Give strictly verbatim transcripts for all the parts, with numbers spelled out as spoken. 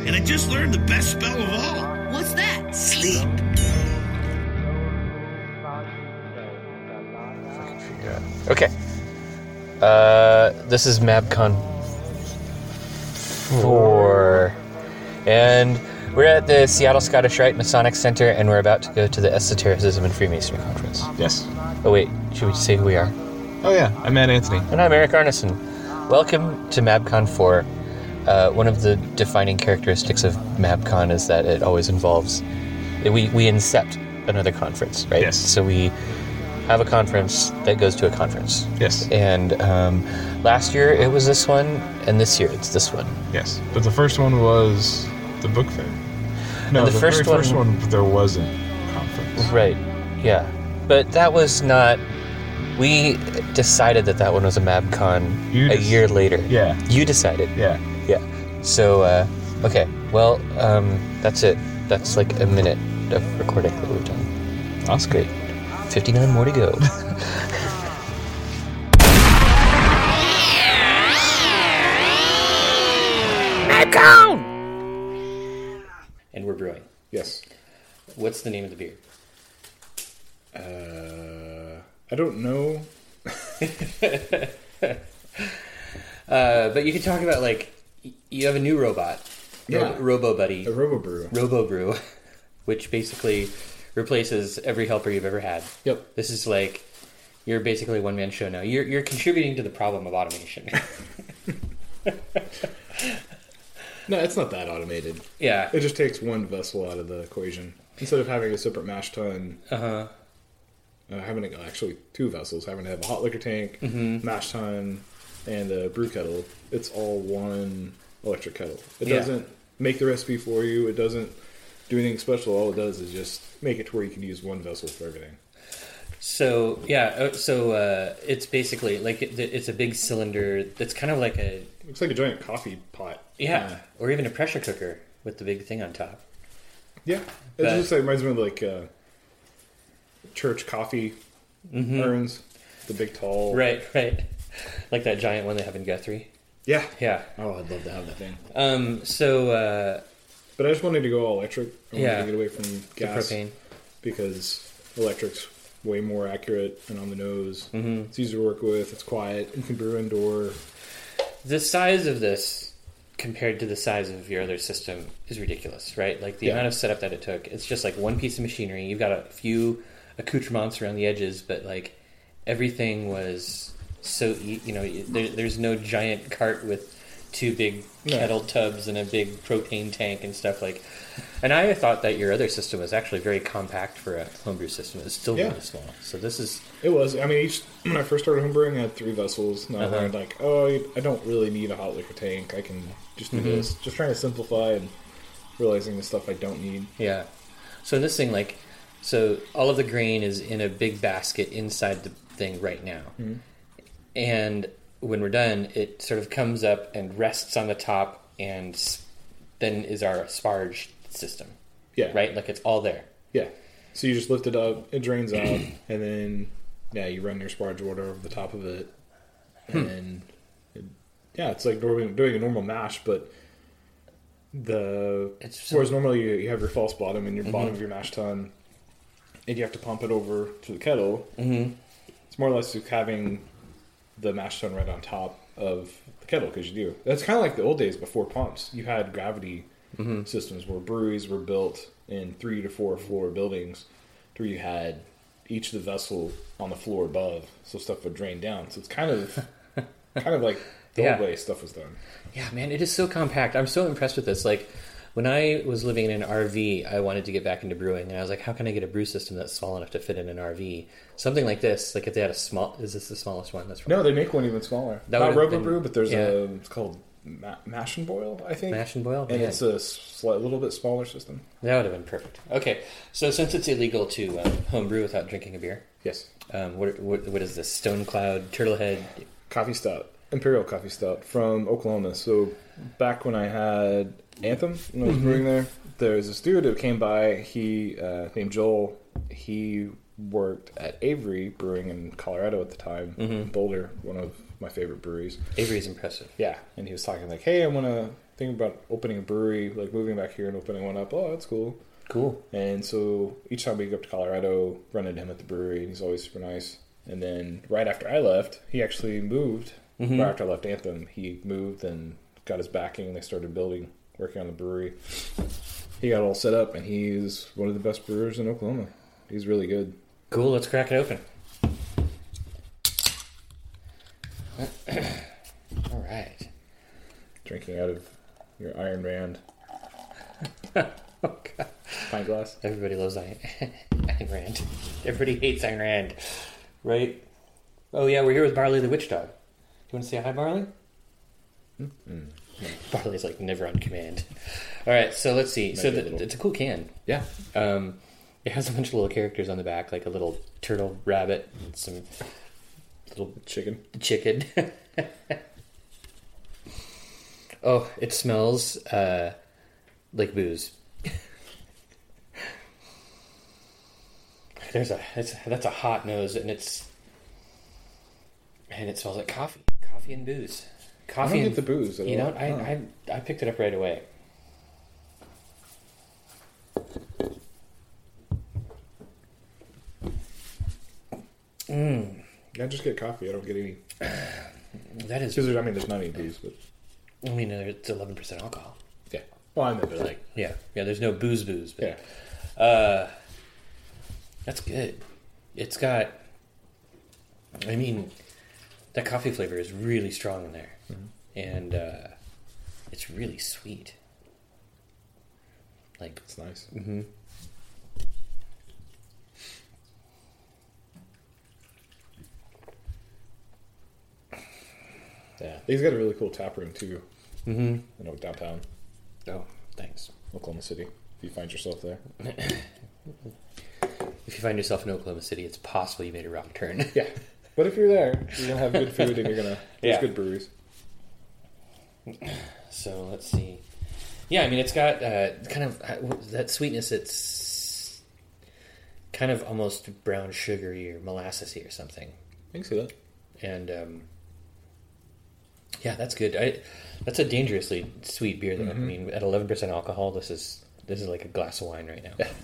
And I just learned the best spell of all. What's that? Sleep. Okay. Uh, this is MabCon four. And we're at the Seattle Scottish Rite Masonic Center, and we're about to go to the Esotericism and Freemasonry Conference. Yes. Oh, wait. Should we say who we are? Oh, yeah. I'm Matt Anthony. And I'm Eric Arneson. Welcome to MabCon four. Uh, one of the defining characteristics of MabCon is that it always involves... We, we incept another conference, right? Yes. So we have a conference that goes to a conference. Yes. And um, last year it was this one, and this year it's this one. Yes. But the first one was the book fair. No, the the, first very one- first one, there wasn't a conference. Right, yeah. But that was not... We decided that that one was a MabCon You a dec- year later. Yeah. You decided. Yeah. Yeah. So, uh, okay. Well, um, that's it. That's like a minute of recording that we've done. That's great. fifty-nine more to go. MabCon! And we're brewing. Yes. What's the name of the beer? Uh, I don't know. Uh, but you can talk about, like, y- you have a new robot. Yeah. Ro- Robo Buddy. A RoboBrew. Robo Brew, which basically replaces every helper you've ever had. Yep. This is like, you're basically a one-man show now. You're you're contributing to the problem of automation. No, it's not that automated. Yeah. It just takes one vessel out of the equation. Instead of having a separate mash tun, Uh-huh. uh, having a, actually two vessels, having to have a hot liquor tank, Mm-hmm. mash tun, and a brew kettle. It's all one electric kettle. It Yeah. doesn't make the recipe for you. It doesn't do anything special. All it does is just make it to where you can use one vessel for everything. So, yeah, uh, so uh, it's basically, like, it, it's a big cylinder that's kind of like a, Looks like a giant coffee pot. yeah, or even a pressure cooker with the big thing on top. Yeah. It But- looks like, reminds me of like uh, church coffee urns. The big tall. Right, right. Like that giant one they have in Guthrie. Yeah. Yeah. Oh, I'd love to have that thing. Um, so, uh, But I just wanted to go all electric. I wanted Yeah. to get away from the gas propane. because electric's way more accurate and on the nose. Mm-hmm. It's easier to work with. It's quiet. You can brew indoor. The size of this compared to the size of your other system is ridiculous, right? Like the Yeah. amount of setup that it took. It's just like one piece of machinery. You've got a few accoutrements around the edges, but like everything was so, e- you know, there, there's no giant cart with two big No. kettle tubs and a big propane tank and stuff like. And I thought that your other system was actually very compact for a homebrew system. It's still Yeah. really small. So this is It was. I mean, each when I first started homebrewing, I had three vessels. And I Uh-huh. learned like, oh, I don't really need a hot liquor tank. I can just do Mm-hmm. this. Just trying to simplify and realizing the stuff I don't need. Yeah. So in this thing, like, so all of the grain is in a big basket inside the thing right now. Mm-hmm. And when we're done, it sort of comes up and rests on the top, and s- then is our sparge system, Yeah. right? Like it's all there. Yeah. So you just lift it up, it drains out, and then yeah, you run your sparge water over the top of it, and it, yeah, it's like doing, doing a normal mash, but the It's so- whereas normally you, you have your false bottom and your bottom of your mash tun, and you have to pump it over to the kettle. Mm-hmm. It's more or less like having the mash tun right on top of the kettle because you do. That's kind of like the old days before pumps. You had gravity systems where breweries were built in three to four floor buildings, where you had each of the vessel on the floor above, so stuff would drain down. So it's kind of, kind of like the Yeah. old way stuff was done. Yeah, man, it is so compact. I'm so impressed with this. Like, when I was living in an R V, I wanted to get back into brewing, and I was like, how can I get a brew system that's small enough to fit in an R V? Something like this, like if they had a small... Is this the smallest one? That's No, they make one even smaller. That Not would've Robo been- Brew, but there's yeah. a, it's called ma- Mash and Boil, I think. Mash and Boil? And Yeah. it's a slight, little bit smaller system. That would have been perfect. Okay, so since it's illegal to um, home brew without drinking a beer, Yes. um, what, what what is this? Stone Cloud, Turtlehead? Coffee stout, Imperial coffee stout from Oklahoma. So back when I had Anthem, when I was brewing there, there was this dude who came by. He uh, named Joel. He worked at Avery Brewing in Colorado at the time, in Boulder, one of my favorite breweries. Avery's impressive. Yeah, and he was talking like, "Hey, I want to thinking about opening a brewery, like moving back here and opening one up. Oh, that's cool. Cool. And so each time we go up to Colorado, run into him at the brewery, and he's always super nice. And then right after I left, he actually moved. Mm-hmm. Right after I left Anthem, he moved and got his backing, and they started building, working on the brewery. He got all set up, and he's one of the best brewers in Oklahoma. He's really good. Cool, let's crack it open. All right. Drinking out of your Iron Rand Oh, God. pint glass. Everybody loves Ayn, Ayn Rand. Everybody hates Ayn Rand. Right? Oh, yeah, we're here with Barley the Witch Dog. Do you want to say hi, Barley? Mm-hmm. Barley's like never on command. All right, so let's see. Might so be a the, little- it's a cool can. Yeah. Um, it has a bunch of little characters on the back, like a little turtle, rabbit, and some little Chicken. chicken. Oh, it smells uh, like booze. There's a it's, that's a hot nose, and it's and it smells like coffee, coffee and booze. I Coffee don't and get the booze at you all. know, I, Huh. I I picked it up right away. Mm, I just get coffee. I don't get any. that is. Because I mean, there's not any booze, but I mean, it's eleven percent alcohol. yeah. Well, I meant it like Yeah, yeah. There's no booze, booze. But, yeah. Uh, that's good. It's got. I mean, that coffee flavor is really strong in there, Mm-hmm. and uh, it's really sweet. Like, It's nice. mm-hmm. Yeah. He's got a really cool tap room too. Mm-hmm. You know, downtown Oh, thanks. Oklahoma City. If you find yourself there. If you find yourself in Oklahoma City, it's possible you made a wrong turn. Yeah. But if you're there, you're gonna have good food and you're gonna there's Yeah. good breweries. So let's see. Yeah, I mean, it's got uh, kind of uh, that sweetness. It's kind of almost brown sugary or molassesy or something. I can see that. And um, yeah, that's good. I, that's a dangerously sweet beer, though. Mm-hmm. I mean, at eleven percent alcohol, this is this is like a glass of wine right now. Yeah.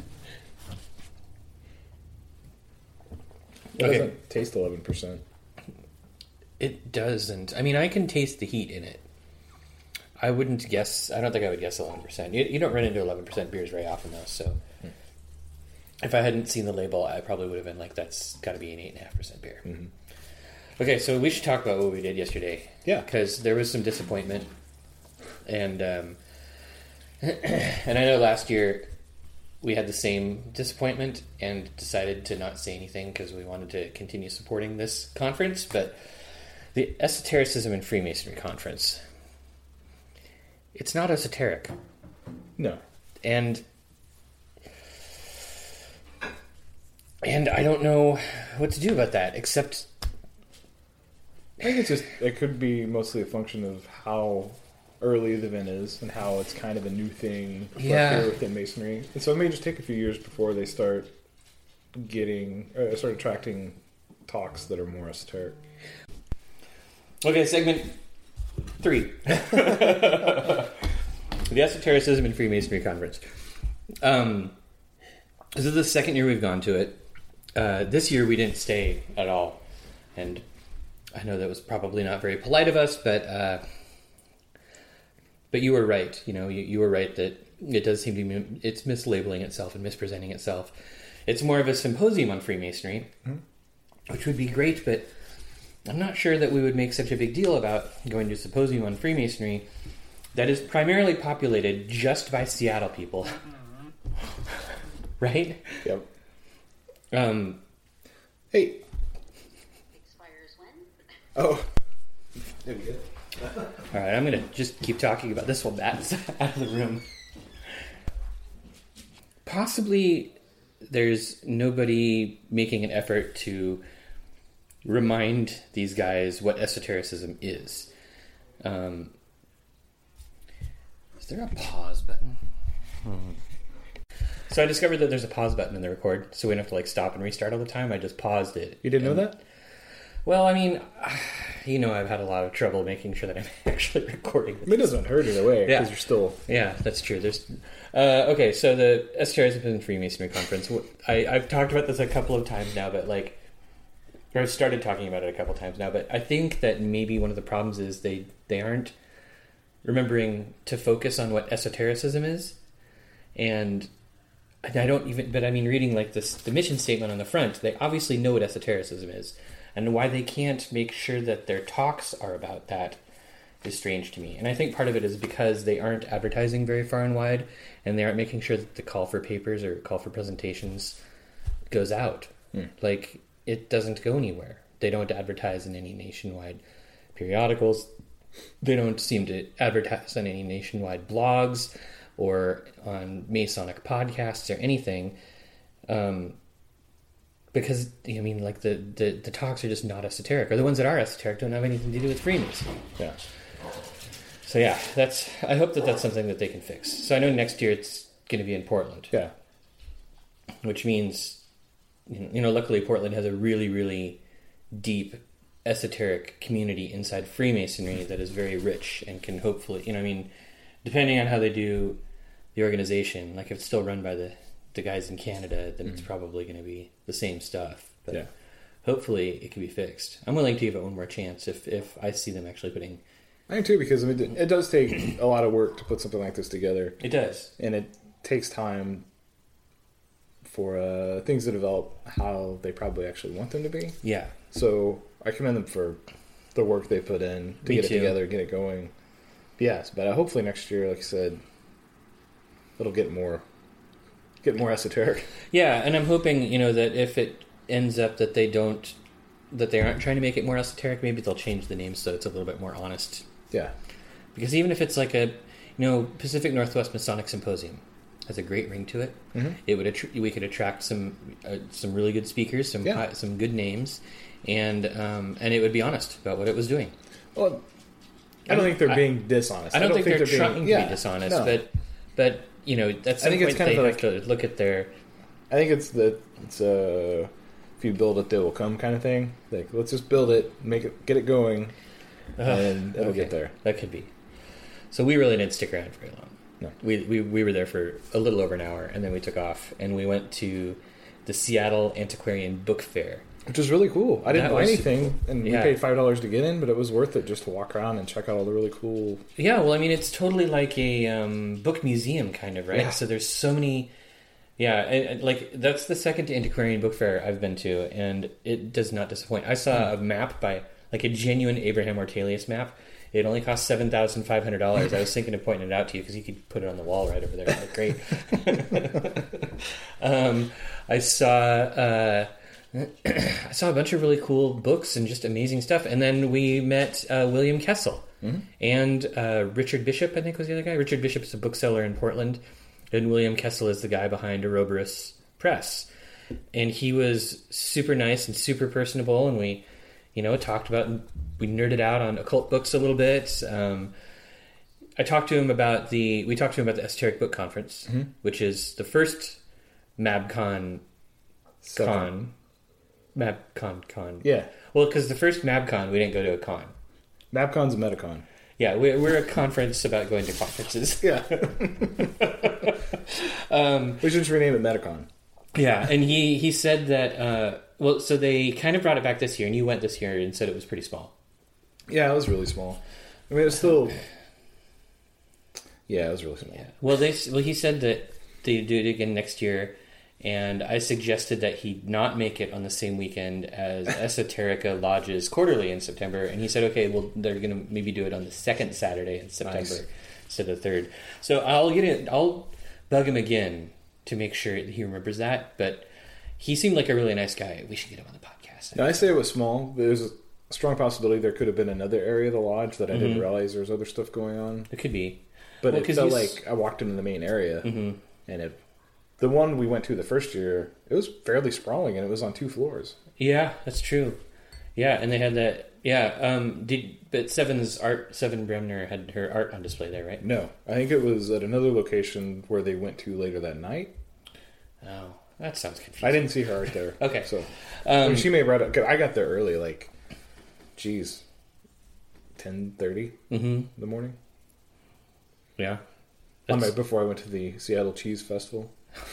It Okay. doesn't taste eleven percent. It doesn't. I mean, I can taste the heat in it. I wouldn't guess. I don't think I would guess eleven percent. You, you don't run into eleven percent beers very often, though. So, if I hadn't seen the label, I probably would have been like, "That's got to be an eight and a half percent beer." Mm-hmm. Okay, so we should talk about what we did yesterday. Yeah. because there was some disappointment, and um, and I know last year we had the same disappointment and decided to not say anything because we wanted to continue supporting this conference, but the Esotericism and Freemasonry Conference. It's not esoteric, No. and and I don't know what to do about that. Except, I think it's just it could be mostly a function of how early the event is and how it's kind of a new thing for Yeah. here within Masonry. And so it may just take a few years before they start getting uh, start attracting talks that are more esoteric. okay, segment three, the Esotericism and Freemasonry Conference. Um, this is the second year we've gone to it. Uh, this year we didn't stay at all, and I know that was probably not very polite of us, but uh, but you were right. You know, you, you were right that it does seem to be it's mislabeling itself and mispresenting itself. It's more of a symposium on Freemasonry, Mm-hmm. which would be great, but I'm not sure that we would make such a big deal about going to a symposium on Freemasonry that is primarily populated just by Seattle people. Right? Yep. Um, Hey. Expires when? Oh. There we go. all right, I'm going to just keep talking about this while Matt's out of the room. Possibly there's nobody making an effort to remind these guys what esotericism is. Um, is there a pause button? Hmm. So I discovered that there's a pause button in the record, so we don't have to like stop and restart all the time. I just paused it. You didn't know And- that? Well, I mean, you know, I've had a lot of trouble making sure that I'm actually recording. I mean, it doesn't hurt either way because Yeah. you're still. Yeah, that's true. There's uh, okay. So the Esotericism Freemasonry Conference. I, I've talked about this a couple of times now, but like, or I've started talking about it a couple of times now. But I think that maybe one of the problems is they they aren't remembering to focus on what esotericism is, and. And I don't even, but I mean, reading like this, the mission statement on the front, they obviously know what esotericism is, and why they can't make sure that their talks are about that is strange to me. And I think part of it is because they aren't advertising very far and wide, and they aren't making sure that the call for papers or call for presentations goes out. Hmm. Like, it doesn't go anywhere. They don't advertise in any nationwide periodicals. They don't seem to advertise on any nationwide blogs or on Masonic podcasts or anything, um, because I mean, like the, the the talks are just not esoteric, or the ones that are esoteric don't have anything to do with Freemasonry. Yeah. So yeah, that's. I hope that that's something that they can fix. So I know next year it's going to be in Portland, Yeah. which means, you know, luckily Portland has a really really deep esoteric community inside Freemasonry that is very rich and can hopefully, you know, I mean, depending on how they do the organization, like if it's still run by the, the guys in Canada, then it's probably going to be the same stuff. But Yeah. hopefully it can be fixed. I'm willing to give it one more chance if, if I see them actually putting... I am too, because I mean, it does take a lot of work to put something like this together, It does. and it takes time for uh, things to develop how they probably actually want them to be. Yeah. So I commend them for the work they put in to Me get too. it together, get it going. Yes, but uh, hopefully next year, like I said, it'll get more, get more esoteric. Yeah, and I'm hoping, you know, that if it ends up that they don't, that they aren't trying to make it more esoteric, maybe they'll change the name so it's a little bit more honest. Yeah, Because even if it's like a, you know, Pacific Northwest Masonic Symposium has a great ring to it. Mhm. It would attr- we could attract some uh, some really good speakers, some Yeah. high, some good names, and um, and it would be honest about what it was doing. well, I don't think they're I- being dishonest. I don't, think, they're, being- trying yeah, to be dishonest, no. but but you know, at some think it's point kind they of have like- to look at their I think it's the it's uh if you build it, they will come kind of thing. Like, let's just build it, make it, get it going, and it'll okay, get there. That could be. So we really didn't stick around very long. No. We, we we were there for a little over an hour, and then we took off, and we went to the Seattle Antiquarian Book Fair. Which was really cool. I didn't That buy was- anything, and yeah. we paid five dollars to get in, but it was worth it just to walk around and check out all the really cool. Yeah, well, I mean, it's totally like a um, book museum, kind of, right? Yeah. So there's so many. Yeah, and, and, like that's the second antiquarian book fair I've been to, and it does not disappoint. I saw a map by like a genuine Abraham Ortelius map. It only cost seven thousand five hundred dollars. I was thinking of pointing it out to you because you could put it on the wall right over there. Like, great. um, I saw. Uh, I saw a bunch of really cool books and just amazing stuff. And then we met uh, William Kessel Mhm. and uh, Richard Bishop, I think was the other guy. Richard Bishop is a bookseller in Portland, and William Kessel is the guy behind Ouroboros Press. And he was super nice and super personable, and we, you know, talked about, we nerded out on occult books a little bit. Um, I talked to him about the, we talked to him about the Esoteric Book Conference, Mhm. which is the first MabCon Second. con. MabCon con. Yeah, Well, because the first MabCon, we didn't go to a con. MapCon's a Metacon. Yeah, we're, we're a conference about going to conferences. Yeah, Um, we should just rename it Metacon. yeah, and he, he said that, uh, well, so they kind of brought it back this year, and you went this year and said it was pretty small. Yeah, it was really small. I mean, it was still. Yeah, it was really small. Yeah. Well, they well he said that they do it again next year, and I suggested that he not make it on the same weekend as Esoterica Lodge's quarterly in September, and he said, okay, well, they're going to maybe do it on the second Saturday in September Nice. instead of the third. So I'll get it. I'll bug him again to make sure he remembers that. But he seemed like a really nice guy. We should get him on the podcast. Now, I say it was small. There's a strong possibility there could have been another area of the lodge that I didn't Mhm. realize there was other stuff going on. It could be. But Well, it 'cause felt you s- like I walked into the main area, hmm and it, the one we went to the first year, it was fairly sprawling, and it was on two floors. Yeah, that's true. Yeah, and they had that. Yeah, um, did but Seven's art, Seven Bremner had her art on display there, right? No, I think it was at another location where they went to later that night. Oh, that sounds confusing. I didn't see her art there. Okay. So I Um, mean, she may have read it. 'Cause I got there early, like, geez, ten thirty Mm-hmm. in the morning. Yeah. On my, That's- before I went to the Seattle Cheese Festival.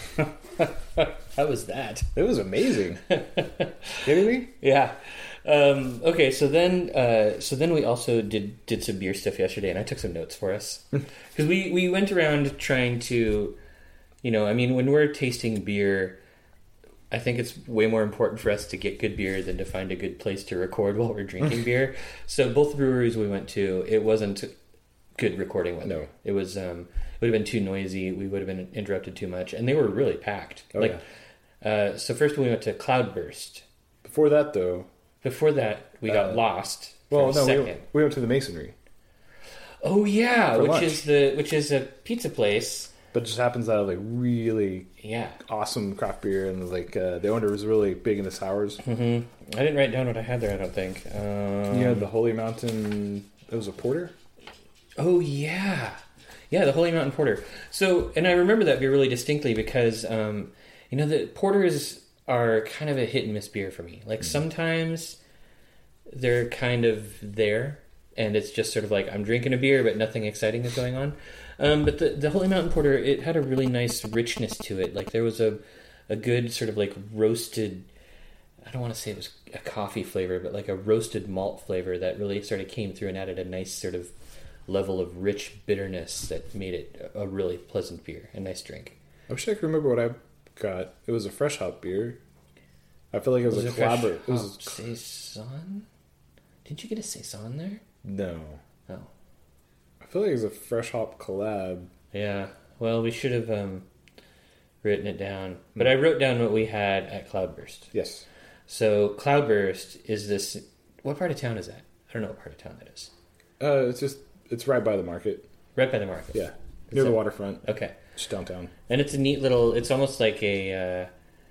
How was that? It was amazing. Kidding me? Yeah. Um, okay, so then, uh, so then we also did did some beer stuff yesterday, and I took some notes for us because we we went around trying to, you know, I mean, when we're tasting beer, I think it's way more important for us to get good beer than to find a good place to record while we're drinking beer. So both breweries we went to, it wasn't good recording weather. No. It was um, it would have been too noisy. We would have been interrupted too much, and they were really packed. Oh, like, uh, so first we went to Cloudburst. Before that, though, Before that, we got Uh, lost. well, for a no, we, second. we went to the Masonry, Oh yeah, for which lunch. is the which is a pizza place. but it just happens that like really Yeah. awesome craft beer, and like uh, the owner was really big into sours. hmm I didn't write down what I had there. I don't think. Um, You had the Holy Mountain. It was a porter. Oh yeah, yeah, the Holy Mountain Porter. So, and I remember that beer really distinctly because, um, you know, the porters are kind of a hit and miss beer for me. Like sometimes they're kind of there, and it's just sort of like I'm drinking a beer, but nothing exciting is going on. Um, but the the Holy Mountain Porter, it had a really nice richness to it. Like there was a a good sort of like roasted. I don't want to say it was a coffee flavor, but like a roasted malt flavor that really sort of came through and added a nice sort of level of rich bitterness that made it a really pleasant beer, a nice drink. I wish I could remember what I got. It was a fresh hop beer. I feel like it was, a fresh collabor- It was hop saison? Didn't you get a saison there? no. Oh, I feel like it was a fresh hop collab. yeah. Well, we should have um, written it down, but I wrote down what we had at Cloudburst. Yes. So Cloudburst is this. What part of town is that? I don't know what part of town that is. Uh, it's just it's right by the market. Right by the market. Yeah, near the that- waterfront, Okay. just downtown. And it's a neat little. It's almost like a. Uh,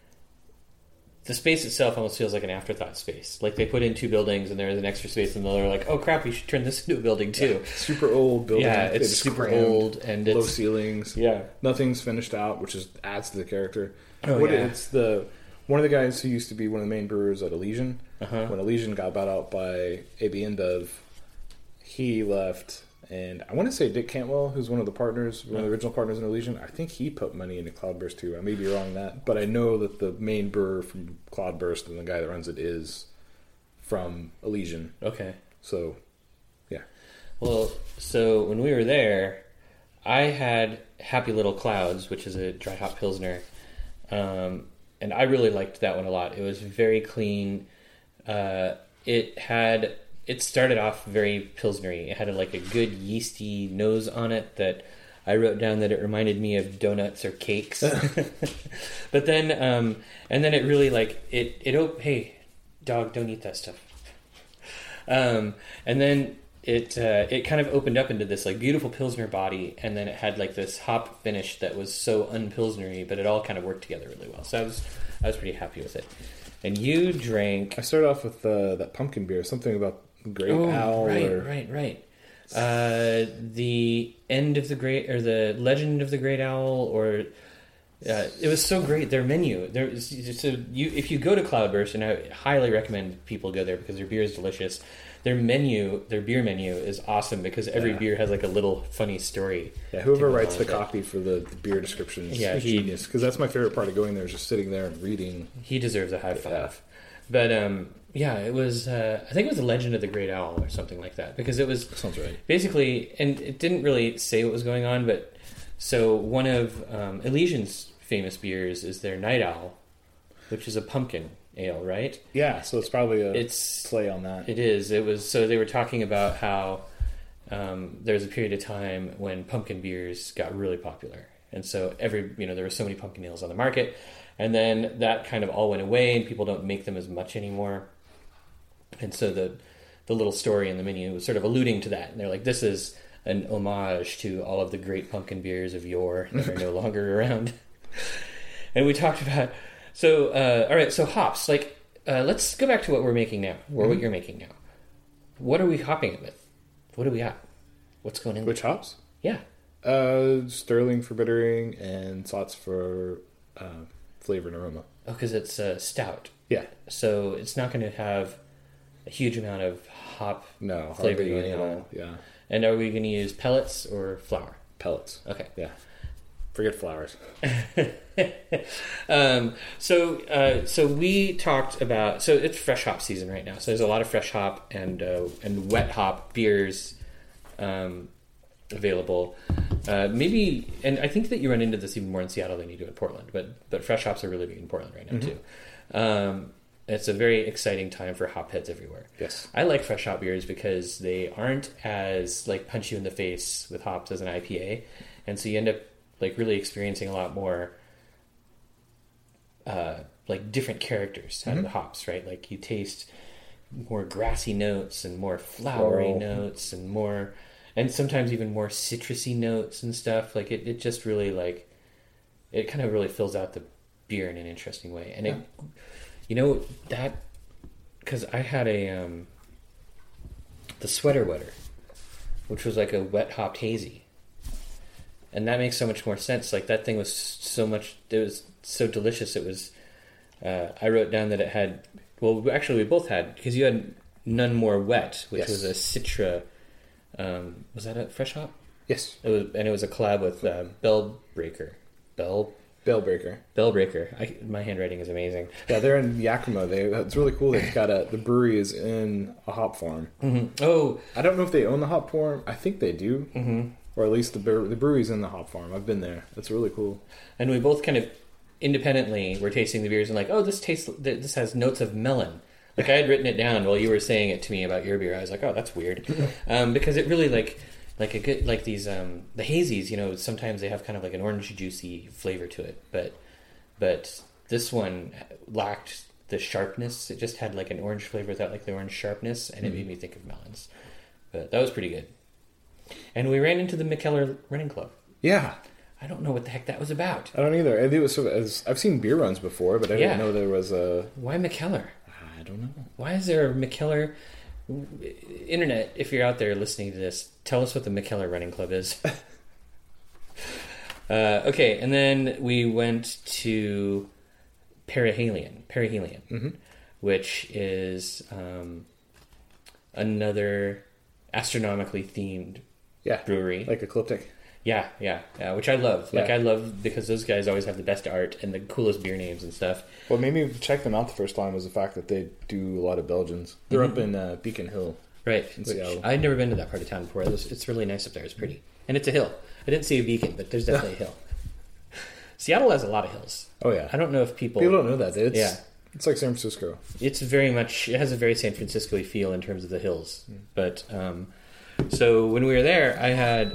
the space itself almost feels like an afterthought space. Like they put in two buildings, and there is an extra space, and they're like, "Oh crap, we should turn this into a building too." Super old building. Yeah, They it's just super crammed, old, and low it's ceilings. yeah. Nothing's finished out, which just adds to the character. Oh, what, yeah. It's the one of the guys who used to be one of the main brewers at Elysian. Uh-huh. When Elysian got bought out by A B InBev, he left, and I want to say Dick Cantwell, who's one of the partners, one of the original partners in Elysian. I think he put money into Cloudburst too. I may be wrong on that, but I know that the main brewer from Cloudburst and the guy that runs it is from Elysian. Okay. So, yeah. Well, so when we were there, I had Happy Little Clouds, which is a dry hop pilsner, um, and I really liked that one a lot. It was very clean. Uh, it had it started off very pilsnery. It had a, like a good yeasty nose on it that I wrote down that it reminded me of donuts or cakes. But then, um, and then it really like it. It oh hey, dog, don't eat that stuff. Um, and then it uh, it kind of opened up into this like beautiful pilsner body, and then it had like this hop finish that was so unpilsnery, but it all kind of worked together really well. So I was I was pretty happy with it. And you drank I started off with uh, that pumpkin beer, something about Great oh Owl. right or, right right uh, the end of the great or the Legend of the Great Owl or. Uh, it was so great. Their menu. There, is- so you, if you go to Cloudburst, and I highly recommend people go there because their beer is delicious. Their menu, their beer menu, is awesome because every Yeah. beer has like a little funny story. Yeah, to whoever go writes along the with it. copy for the, the beer descriptions Yeah, is he- genius. Because that's my favorite part of going there is just sitting there and reading. He deserves a high five. Yeah. But um, yeah, it was. Uh, I think it was the Legend of the Great Owl or something like that because it was Sounds right. basically, and it didn't really say what was going on, but so one of um, Elysian's famous beers is their Night Owl, which is a pumpkin ale, right? Yeah, so it's probably a It's play on that. It is. It was. So they were talking about how um, there was a period of time when pumpkin beers got really popular, and so every you know there were so many pumpkin ales on the market, and then that kind of all went away, and people don't make them as much anymore. And so the the little story in the menu was sort of alluding to that, and they're like, "This is an homage to all of the great pumpkin beers of yore that are no longer around." And we talked about so uh, all right, so hops. Like, uh, let's go back to what we're making now, or what you're making now. What are we hopping it with? What do we got? What's going in? Which hops? Yeah. Uh, Sterling for bittering and Sots for uh, flavor and aroma. Oh, because it's uh, stout, Yeah. so it's not going to have a huge amount of hop No, flavor hardly you any at know. all. Yeah, And are we going to use pellets or flour? pellets. Okay. Yeah, forget flowers. um, so, uh, so we talked about. So it's fresh hop season right now. So there's a lot of fresh hop and uh, and wet hop beers um, available. Uh, maybe, and I think that you run into this even more in Seattle than you do in Portland. But but fresh hops are really big in Portland right now too. Um, it's a very exciting time for hop heads everywhere. Yes. I like fresh hop beers because they aren't as like punch you in the face with hops as an I P A, and so you end up like really experiencing a lot more uh, like different characters out of the hops, right? Like you taste more grassy notes and more flowery Floral. notes and more, and sometimes even more citrusy notes and stuff. Like it, it just really like it kind of really fills out the beer in an interesting way. And it, you know that because I had a um, the Sweater Wetter, which was like a wet hopped hazy. And that makes so much more sense. Like that thing was so much. It was so delicious. It was. Uh, I wrote down that it had. Well, actually, we both had because you had None More Wet, which Yes. was a Citra. Um, was that a fresh hop? Yes, It was, and it was a collab with uh, Bell Breaker. Bell Bellbreaker. Bell Breaker. I, my handwriting is amazing. Yeah, they're in Yakima. They it's really cool. They've got a the brewery is in a hop farm. Oh, I don't know if they own the hop farm. I think they do, mm-hmm. or at least the bre- the brewery's in the hop farm. I've been there. It's really cool. and we both kind of independently were tasting the beers and like, oh, this tastes. This has notes of melon. Like I had written it down while you were saying it to me about your beer. I was like, oh, that's weird, um, because it really like like a good like these um, the hazies. You know, sometimes they have kind of like an orange juicy flavor to it, but but this one lacked the sharpness. It just had like an orange flavor without like the orange sharpness, and it made me think of melons. But that was pretty good. And we ran into the McKellar Running Club. Yeah, I don't know what the heck that was about. I don't either. I think it was sort of, as, I've seen beer runs before, but I Yeah. didn't know there was a. Why McKellar? I don't know. Why is there a McKellar? Internet, if you're out there listening to this, tell us what the McKellar Running Club is. uh, okay, and then we went to Perihelion, Perihelion, Mm-hmm. which is um, another astronomically themed Yeah, brewery. like Ecliptic. Yeah, yeah, yeah, which I love. Like, Yeah. I love because those guys always have the best art and the coolest beer names and stuff. What made me check them out the first time was the fact that they do a lot of Belgians. They're up in uh, Beacon Hill. Right. In Which Seattle. I'd never been to that part of town before. It was, it's really nice up there. It's pretty. And it's a hill. I didn't see a beacon, but there's definitely a hill. Seattle has a lot of hills. Oh yeah, I don't know if people... people don't know that. It's, Yeah. it's like San Francisco. It's very much... It has a very San Francisco-y feel in terms of the hills. But, um... So, when we were there, I had...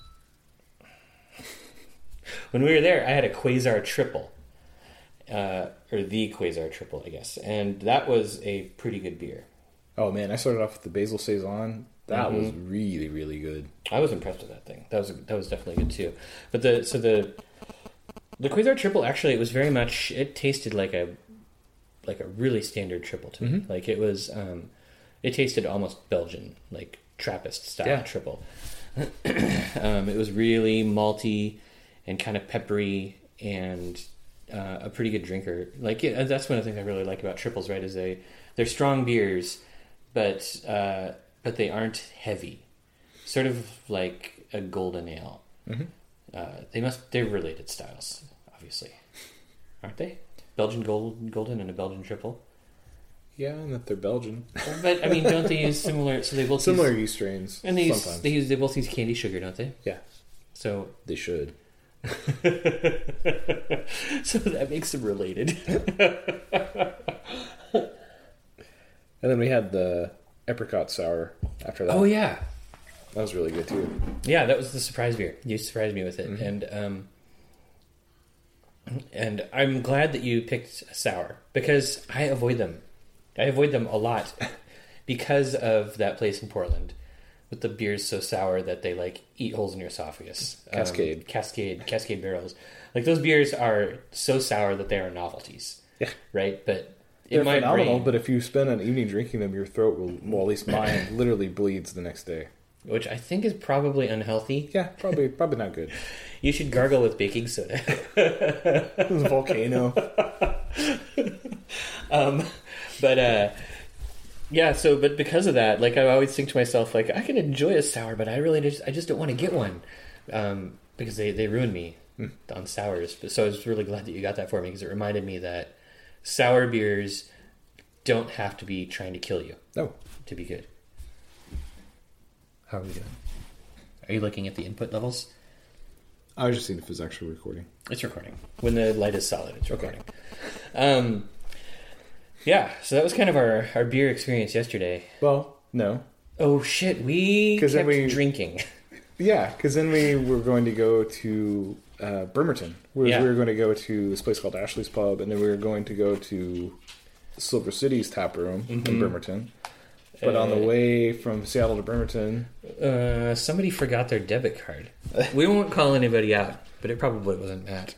When we were there, I had a Quasar Triple. Uh, or the Quasar Triple, I guess. And that was a pretty good beer. Oh man, I started off with the Basil Saison. That Mhm. was really, really good. I was impressed with that thing. That was that was definitely good too. But the so the the Quasar Triple actually it was very much it tasted like a like a really standard triple to me. Mhm. Like it was um it tasted almost Belgian, like Trappist style Yeah. triple. um, it was really malty and kind of peppery and uh, a pretty good drinker. Like yeah, that's one of the things I really like about triples, right? Is they they're strong beers, but uh, but they aren't heavy. Sort of like a golden ale. Mm-hmm. Uh, they must they're related styles, obviously, aren't they? Belgian gold, golden and a Belgian triple. Yeah, and that they're Belgian. But I mean, don't they use similar? So they both Similar use, yeast strains. and they use, sometimes. they use they both use candy sugar, don't they? Yeah, So they should. so that makes them related. And then we had the apricot sour after that. Oh yeah, That was really good too. yeah. That was the surprise beer. You surprised me with it, Mm-hmm. and um, and I'm glad that you picked a sour because I avoid them. I avoid them a lot because of that place in Portland with the beers so sour that they like eat holes in your esophagus. Cascade. um, Cascade, Cascade barrels. Like those beers are so sour that they are novelties. Yeah. Right, but They're in my phenomenal, brain, but if you spend an evening drinking them, your throat will, well, at least mine, literally bleeds the next day. which I think is probably unhealthy. Yeah, probably probably not good. You should gargle with baking soda. It was a volcano. um, but uh, Yeah, so but because of that, like I always think to myself, like I can enjoy a sour, but I really just I just don't want to get one um, because they they ruined me mm. on sours. But so I was really glad that you got that for me because it reminded me that sour beers don't have to be trying to kill you. No, to be good. How are we doing? Are you looking at the input levels? I was just seeing if it's actually recording. It's recording. When the light is solid, it's recording. Okay. Um, yeah, so that was kind of our, our beer experience yesterday. Well, no. Oh, shit, we kept then we, drinking. Yeah, because then we were going to go to uh, Bremerton. We, yeah. we were going to go to this place called Ashley's Pub, and then we were going to go to Silver City's Tap Room mm-hmm. in Bremerton. But uh, on the way from Seattle to Bremerton... Uh, somebody forgot their debit card. We won't call anybody out, but it probably wasn't Matt.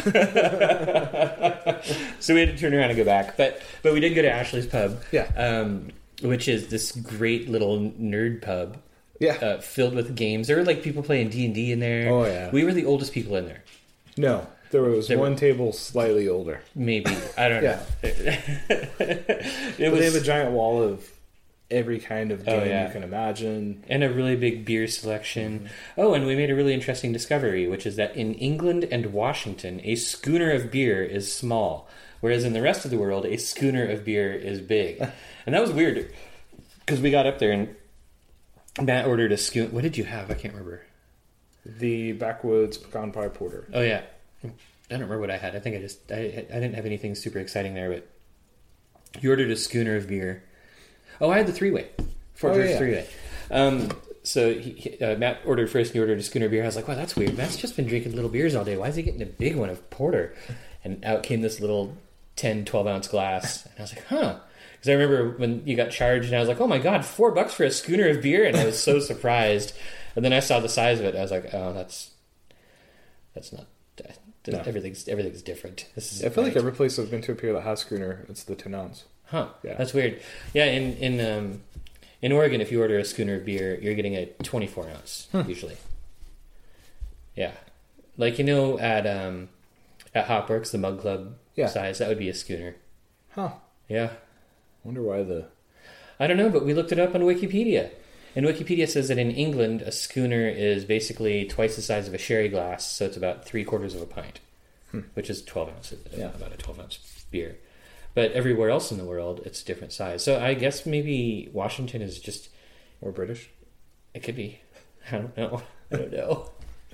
So we had to turn around and go back. But but we did go to Ashley's Pub, yeah, um, which is this great little nerd pub yeah, uh, filled with games. There were like people playing D and D in there. Oh, yeah. We were the oldest people in there. No. There was there one were, table slightly older. Maybe. I don't yeah. know. It was, they have a giant wall of every kind of game oh, yeah. you can imagine. And a really big beer selection. Mm-hmm. Oh, and we made a really interesting discovery, which is that in England and Washington, a schooner of beer is small, whereas in the rest of the world, a schooner of beer is big. And that was weird, because we got up there and Matt ordered a schooner. What did you have? I can't remember. The Backwoods Pecan Pie Porter. Oh, yeah. I don't remember what I had. I think I just... I, I didn't have anything super exciting there, but you ordered a schooner of beer. Oh, I had the three-way. Fort oh, George yeah. three-way. Um, so he, he, uh, Matt ordered first, and he ordered a schooner beer. I was like, wow, that's weird. Matt's just been drinking little beers all day. Why is he getting a big one of porter? And out came this little ten, twelve-ounce glass. And I was like, huh. Because I remember when you got charged, and I was like, oh, my God, four bucks for a schooner of beer? And I was so surprised. And then I saw the size of it. And I was like, oh, that's that's not... Uh, no. Everything's everything's different. This is I feel right. like every place I've been to up here that has schooner, it's the ten ounce. Huh. Yeah. That's weird. Yeah, in in um, in Oregon, if you order a schooner of beer, you're getting a twenty-four ounce huh. usually. Yeah, like you know at um, at Hopworks, the Mug Club yeah. size, that would be a schooner. Huh. Yeah. Wonder why the. I don't know, but we looked it up on Wikipedia, and Wikipedia says that in England, a schooner is basically twice the size of a sherry glass, so it's about three quarters of a pint, hmm. which is twelve ounces. Yeah. About a twelve ounce beer. But everywhere else in the world, it's a different size. So I guess maybe Washington is just... Or British? It could be. I don't know. I don't know.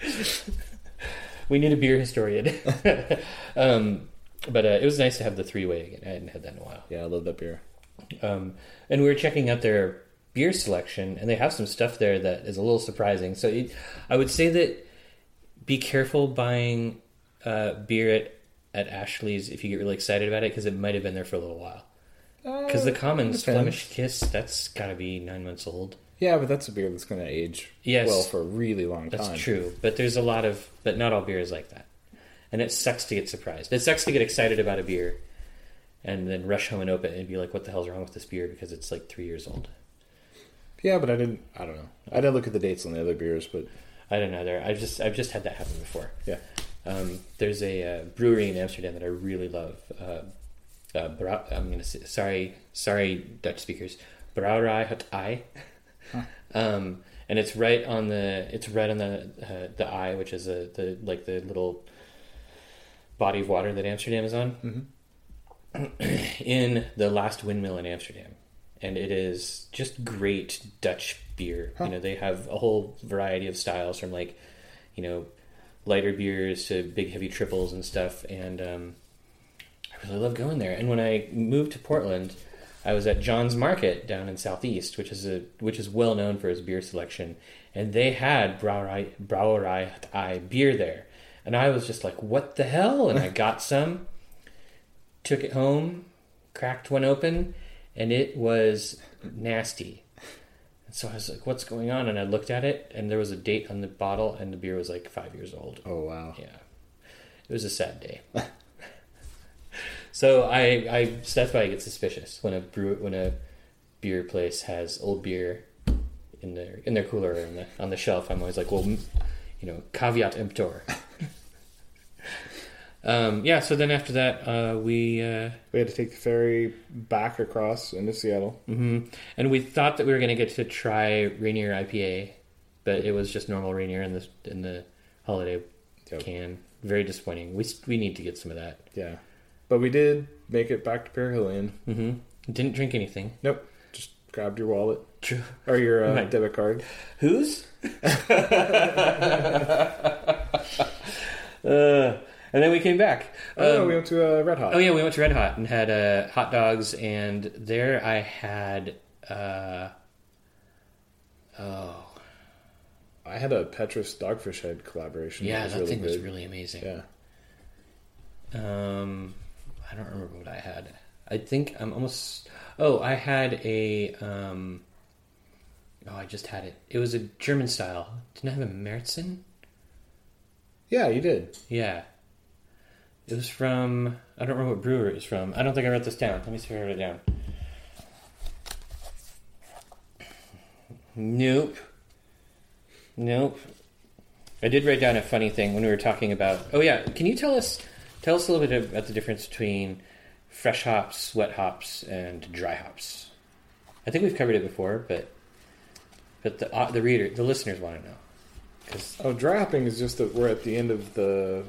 We need a beer historian. um, but uh, it was nice to have the three-way again. I hadn't had that in a while. Yeah, I love that beer. Um, and we were checking out their beer selection, and they have some stuff there that is a little surprising. So it, I would say that be careful buying uh, beer at at Ashley's if you get really excited about it, because it might have been there for a little while. Because uh, the Commons Flemish Kiss, that's got to be nine months old. Yeah, but that's a beer that's going to age yes, well for a really long that's time. That's true, but there's a lot of... But not all beer is like that. And it sucks to get surprised. It sucks to get excited about a beer and then rush home and open it and be like, what the hell's wrong with this beer? Because it's like three years old. Yeah, but I didn't... I don't know. I didn't look at the dates on the other beers, but... I don't know either. I've just, I've just had that happen before. Yeah. Um, there's a uh, brewery in Amsterdam that I really love. Uh, uh, Bra- I'm going to say, sorry, sorry, Dutch speakers. Brouwerij het Ei. Huh. Um, and it's right on the, it's right on the, uh, the Ei, which is a, the, like the little body of water that Amsterdam is on. Mm-hmm. In the last windmill in Amsterdam. And it is just great Dutch beer. Huh. You know, they have a whole variety of styles from like, you know, lighter beers to big heavy triples and stuff, and um, I really love going there. And when I moved to Portland, I was at John's Market down in Southeast, which is a which is well known for its beer selection, and they had Brouwerij Brouwerij het Ei beer there, and I was just like, what the hell? And I got some, took it home, cracked one open, and it was nasty. So I was like, what's going on? And I looked at it, and there was a date on the bottle, and the beer was like five years old. Oh, wow. Yeah. It was a sad day. So I, I, that's why I get suspicious when a brew, when a beer place has old beer in their, in their cooler or in the, on the shelf. I'm always like, well, you know, caveat emptor. Um, yeah, so then after that, uh, we uh, We had to take the ferry back across into Seattle. mhm. and we thought that we were going to get to try Rainier I P A, but it was just normal Rainier in the in the holiday Yep. can. Very disappointing. We we need to get some of that. Yeah. But we did make it back to Perihilion. Mm-hmm. Didn't drink anything. Nope. Just grabbed your wallet. True. Or your uh, Right. debit card. Whose? uh, and then we came back. Oh, no, Um, we went to uh, Red Hot. Oh yeah, we went to Red Hot and had uh, hot dogs, and there I had uh, oh I had a Petrus Dogfish Head collaboration. yeah, was that really thing was good. really amazing. Yeah. Um, I don't remember what I had. I think I'm almost. Oh, I had a. Um, oh, I just had it. It was a German style. Didn't I have a Märzen? Yeah, you did. Yeah. It was from. I don't remember what brewer it was from. I don't think I wrote this down. Let me see if I wrote it down. Nope. Nope. I did write down a funny thing when we were talking about. Oh yeah, can you tell us tell us a little bit about the difference between fresh hops, wet hops, and dry hops? I think we've covered it before, but but the uh, the reader, the listeners want to know. 'Cause, Oh, dry hopping is just that we're at the end of the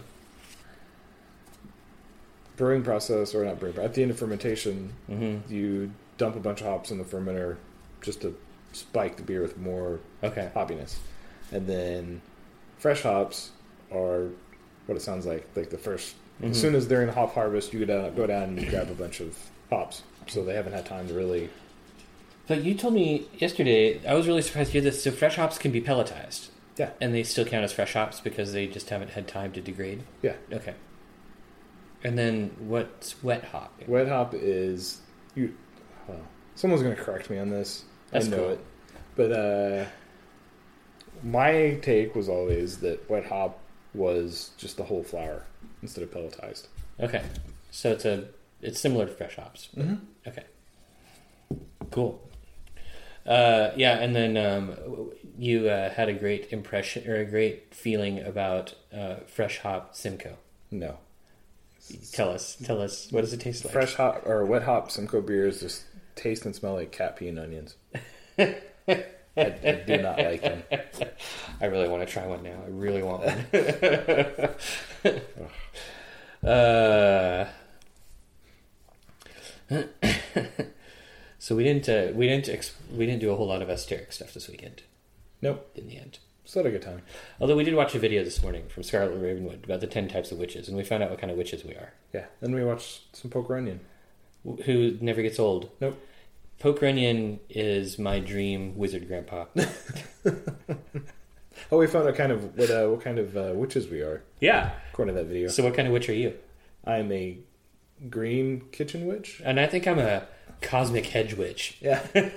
brewing process, or not brewing, but at the end of fermentation, mhm. you dump a bunch of hops in the fermenter just to spike the beer with more Okay. hoppiness. And then fresh hops are what it sounds like, like the first, Mhm. as soon as they're in hop harvest, you go down, go down and you grab a bunch of hops. So they haven't had time to really... But you told me yesterday, I was really surprised to hear this. So fresh hops can be pelletized, Yeah, and they still count as fresh hops because they just haven't had time to degrade. yeah. Okay. And then what's wet hop? Wet hop is... you. Well, someone's going to correct me on this. That's I know cool. it. But uh, my take was always that wet hop was just the whole flower instead of pelletized. Okay. So it's a it's similar to fresh hops. Mm-hmm. Okay. Cool. Uh, yeah, and then um, you uh, had a great impression or a great feeling about uh, fresh hop Simcoe. No. Tell us, tell us, what does it taste like? Fresh hop or wet hop Simcoe beers just taste and smell like cat pee and onions. I, I do not like them. I really want to try one now. I really want one. uh, so we didn't uh, we didn't ex- we didn't do a whole lot of esoteric stuff this weekend. Nope. In the end, Still had a good time. although we did watch a video this morning from Scarlet Ravenwood about the ten types of witches, and we found out what kind of witches we are. Yeah. Then we watched some Poker Onion. Wh- Who never gets old. Nope. Poke Runyon is my dream wizard grandpa. Oh, we found out kind of what uh, what kind of uh, witches we are Yeah. according to that video. So what kind of witch are you? I'm a green kitchen witch. And I think I'm a cosmic hedge witch. Yeah.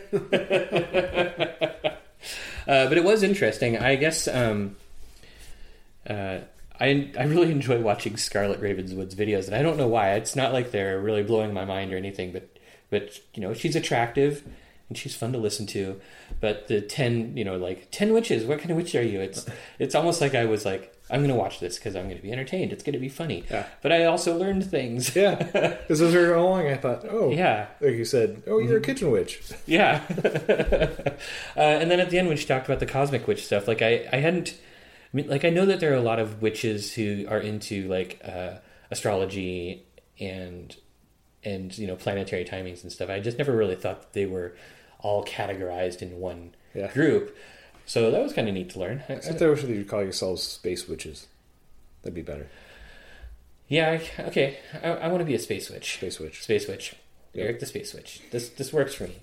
Uh, but it was interesting. I guess um, uh, I I really enjoy watching Scarlet Ravenswood's videos, and I don't know why. It's not like they're really blowing my mind or anything, but but you know, she's attractive and she's fun to listen to. But the ten, you know, like ten witches. What kind of witch are you? It's it's almost like I was like, I'm going to watch this because I'm going to be entertained. It's going to be funny. Yeah. But I also learned things. Yeah. Because as we were going along, I thought, oh, Yeah. like you said, oh, you're a kitchen witch. Yeah. uh, and then at the end when she talked about the cosmic witch stuff, like I, I hadn't, I mean, like I know that there are a lot of witches who are into like uh, astrology and, and, you know, planetary timings and stuff. I just never really thought that they were all categorized in one Yeah. group. So that was kind of neat to learn. I- I think they wish you call yourselves space witches. That'd be better. yeah. I, okay. I, I want to be a space witch. Space witch. Space witch. Yep. Eric the space witch. This, this works for me.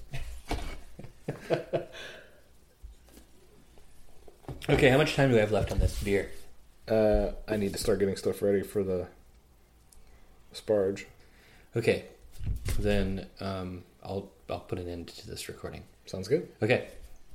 Okay, how much time do we have left on this beer? Uh, I need to start getting stuff ready for the sparge. Okay, then um, I'll I'll put an end to this recording. Sounds good. Okay.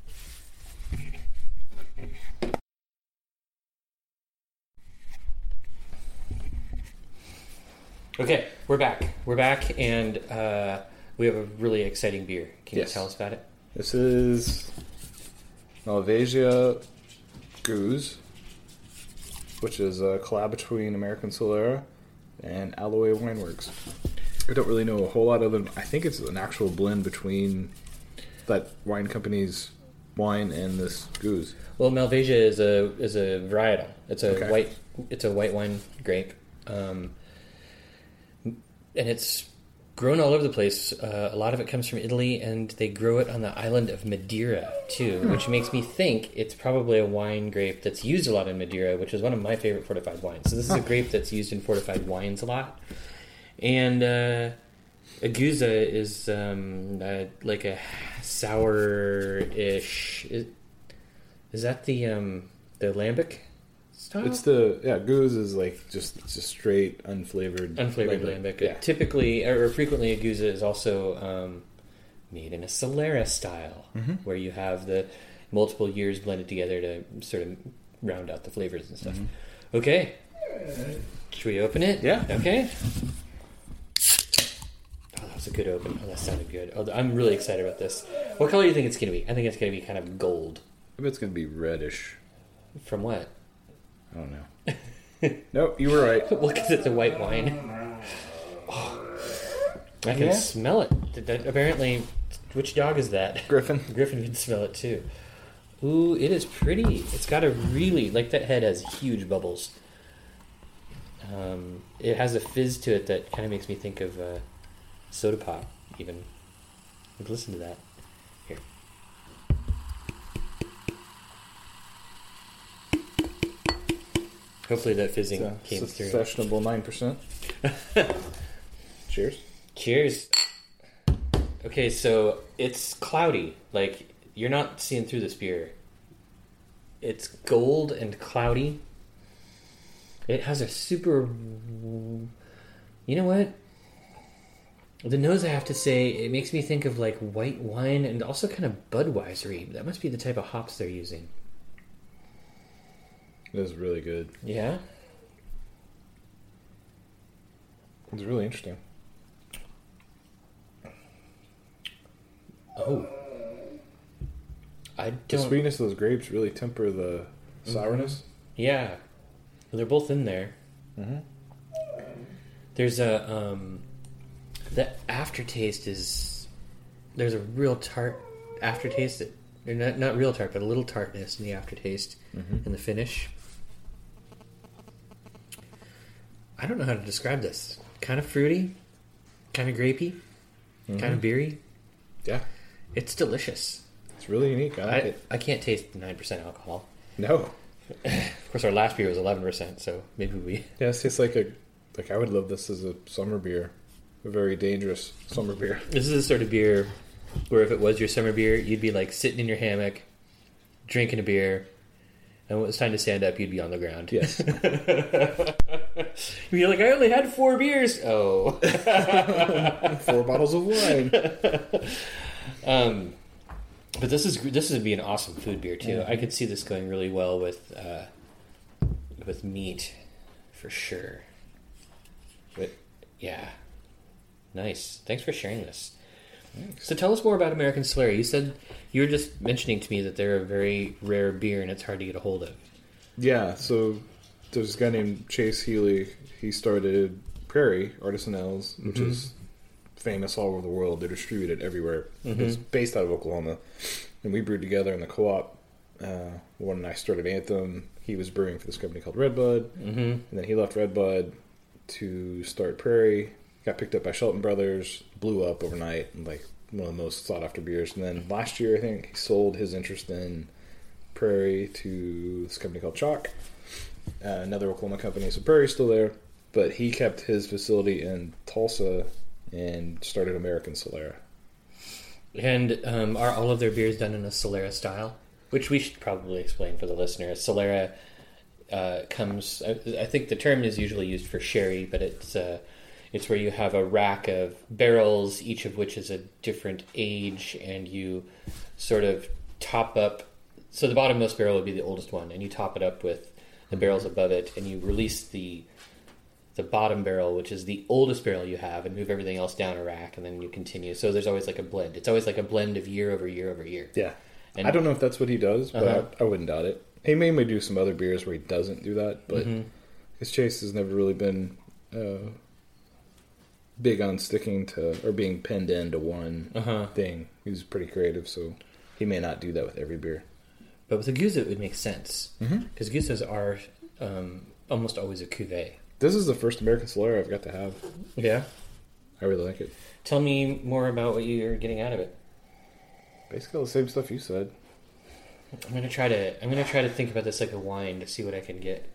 Okay, we're back. We're back, and uh, we have a really exciting beer. Can Yes. you tell us about it? This is Malvasia Goose, which is a collab between American Solera and Alloy Wineworks. I don't really know a whole lot of them. I think it's an actual blend between that wine company's wine and this goose. Well, Malvasia is a is a varietal. It's a Okay. white it's a white wine grape, um, and it's grown all over the place. Uh, a lot of it comes from Italy, and they grow it on the island of Madeira too, which makes me think it's probably a wine grape that's used a lot in Madeira, which is one of my favorite fortified wines. So this is a grape that's used in fortified wines a lot, and uh, Aguza is um, uh, like a sour-ish. Is, is that the um, the lambic style? It's the yeah goose is like just it's just straight unflavored Unflavored lambic. Typically, or frequently, a Aguza is also um, made in a Solera style, Mhm. where you have the multiple years blended together to sort of round out the flavors and stuff. Mm-hmm. Okay. Should we open it? Yeah. Okay. Oh, that was a good open. Oh, that sounded good. Oh, I'm really excited about this. What color do you think it's going to be? I think it's going to be kind of gold. Maybe it's gonna be reddish. From what? I don't know. Nope, you were right. Well, because it's a white wine. Oh, I can Yeah. smell it. Did that- apparently, which dog is that? Griffin. Griffin can smell it too. Ooh, it is pretty. It's got a really, like, that head has huge bubbles. Um, it has a fizz to it that kind of makes me think of uh, soda pop, even. Like, listen to that. Here. Hopefully that fizzing It's came a through. sessionable nine percent. Cheers. Cheers. Okay, so it's cloudy. Like, you're not seeing through this beer. It's gold and cloudy. It has a super... You know what? The nose, I have to say, it makes me think of, like, white wine and also kind of Budweiser-y. That must be the type of hops they're using. It is really good. Yeah? It's really interesting. Oh. I The don't... sweetness of those grapes really temper the sourness. Yeah. Well, they're both in there. Mm-hmm. There's a um, the aftertaste is there's a real tart aftertaste that or not not real tart but a little tartness in the aftertaste Mhm. and the finish. I don't know how to describe this. Kind of fruity, kind of grapey, Mhm. kind of beery. Yeah, It's delicious. it's really unique. I like I, it. I can't taste nine percent alcohol. No. Of course, our last beer was eleven percent, so maybe we. Yeah, it tastes like a like I would love this as a summer beer, a very dangerous summer beer. This is the sort of beer where if it was your summer beer, you'd be like sitting in your hammock, drinking a beer, and when it was time to stand up, you'd be on the ground. Yes. You'd be like, I only had four beers. Oh. Four bottles of wine. um, but this is this would be an awesome food beer too. Mhm. I could see this going really well with uh, with meat, for sure. But yeah, nice. Thanks for sharing this. Thanks. So tell us more about American Solera. You said you were just mentioning to me that they're a very rare beer and it's hard to get a hold of. Yeah, so there's this guy named Chase Healy. He started Prairie Artisan Ales, which Mhm. is famous all over the world. They're distributed everywhere. Mhm. It's based out of Oklahoma. And we brewed together in the co-op. Uh, when I started Anthem, he was brewing for this company called Redbud. Mm-hmm. And then he left Redbud to start Prairie. Got picked up by Shelton Brothers. Blew up overnight. And like one of the most sought after beers. And then last year, I think, he sold his interest in Prairie to this company called Chalk. Uh, another Oklahoma company. So Prairie's still there. But he kept his facility in Tulsa and started American Solera. And um, are all of their beers done in a Solera style? Which we should probably explain for the listener. Solera uh, comes... I, I think the term is usually used for sherry, but it's uh, it's where you have a rack of barrels, each of which is a different age, and you sort of top up... So the bottommost barrel would be the oldest one, and you top it up with the barrels above it, and you release the the bottom barrel, which is the oldest barrel you have, and move everything else down a rack, and then you continue. So there's always like a blend. It's always like a blend of year over year over year. Yeah. And, I don't know if that's what he does, but Uh-huh. I, I wouldn't doubt it. He mainly do some other beers where he doesn't do that, but Mhm. his Chase has never really been uh, big on sticking to or being pinned into one Uh-huh. thing. He's pretty creative, so he may not do that with every beer. But with a Gouda, it would make sense. Mm-hmm. Because Goudas are um, almost always a cuvee. This is the first American Solera I've got to have. Yeah? I really like it. Tell me more about what you're getting out of it. Basically all the same stuff you said. I'm gonna try to. I'm gonna try to think about this like a wine to see what I can get.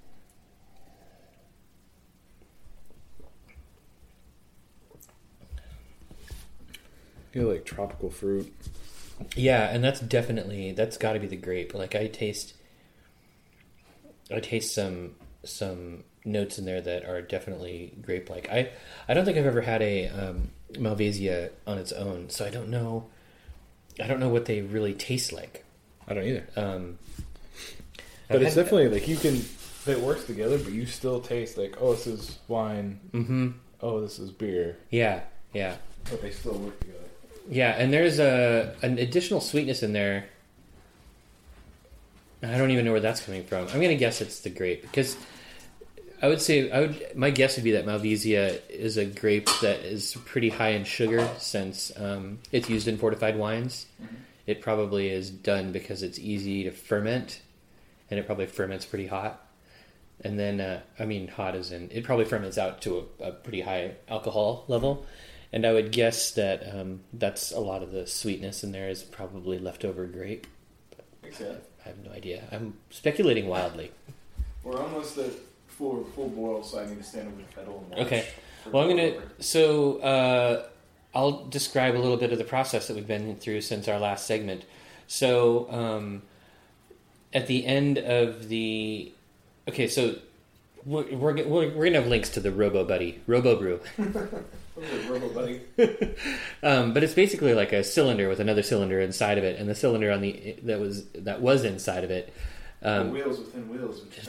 You know, like tropical fruit. Yeah, and that's definitely that's got to be the grape. Like I taste, I taste some some notes in there that are definitely grape-like. I I don't think I've ever had a um, Malvasia on its own, so I don't know. I don't know what they really taste like. I don't either. Um, But I've it's had- definitely like you can. It works together, but you still taste like, oh, this is wine. Mm-hmm. Oh, this is beer. Yeah, yeah. But they still work together. Yeah, and there's a an additional sweetness in there. I don't even know where that's coming from. I'm gonna guess it's the grape because I would say I would. My guess would be that Malvasia is a grape that is pretty high in sugar since um, it's used in fortified wines. Mm-hmm. It probably is done because it's easy to ferment, and it probably ferments pretty hot. And then, uh, I mean, hot as in it probably ferments out to a, a pretty high alcohol level. And I would guess that um, that's a lot of the sweetness in there is probably leftover grape. Makes sense. I have no idea. I'm speculating wildly. We're almost at full full boil, so I need to stand over the kettle and watch. Okay. Well, I'm gonna. So uh, I'll describe a little bit of the process that we've been through since our last segment. So um, at the end of the, okay, so we're we're, we're, we're gonna have links to the Robo Buddy, Robo Brew. Robo Buddy. Um, but it's basically like a cylinder with another cylinder inside of it, and the cylinder on the that was that was inside of it um, wheels within wheels. Which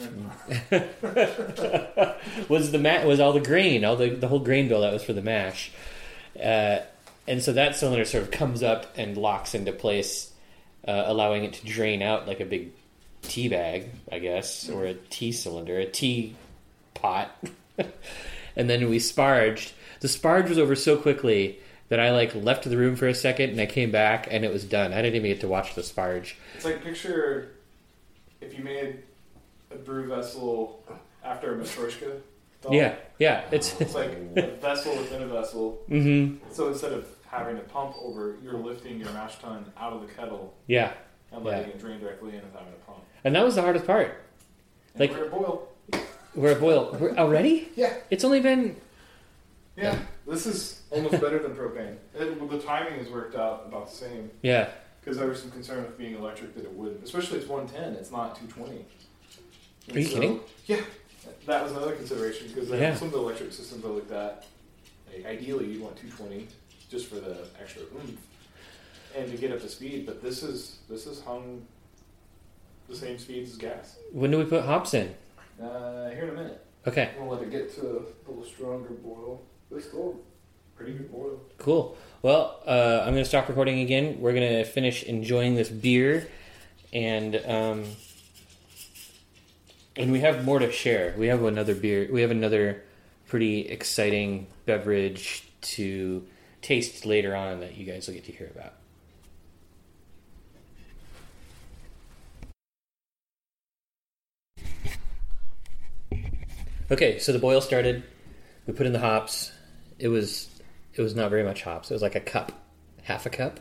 was the ma- was all the grain, all the the whole grain bill that was for the mash, uh, and so that cylinder sort of comes up and locks into place, uh, allowing it to drain out like a big tea bag, I guess, or a tea cylinder, a tea pot, and then we sparged. The sparge was over so quickly that I like left the room for a second and I came back and it was done. I didn't even get to watch the sparge. It's like picture if you made a brew vessel after a Matryoshka doll. Yeah, yeah. It's It's like a vessel within a vessel. mm-hmm. So instead of having to pump over, you're lifting your mash tun out of the kettle Yeah, and letting Yeah. it drain directly in without having to pump. and that was the hardest part. And Like- we're at boil. We're at boil we're, already. Yeah. It's only been Yeah, this is almost better than propane. It, well, the timing has worked out about the same yeah. because there was some concern with being electric that it would, especially it's one ten. It's not two twenty. Are you kidding? Yeah, that was another consideration because Yeah. some of the electric systems I looked at, like, ideally you want two twenty just for the extra oomph and to get up to speed. But this is this is hung the same speeds as gas. When do we put hops in? Uh, here in a minute. Okay, I'm gonna let it get to a little stronger boil. It's still pretty good boil. cool. Well, uh, I'm going to stop recording again. We're going to finish enjoying this beer, and um, and we have more to share. We have another beer. We have another pretty exciting beverage to taste later on that you guys will get to hear about. Okay, so the boil started. We put in the hops. It was it was not very much hops. It was like a cup, half a cup.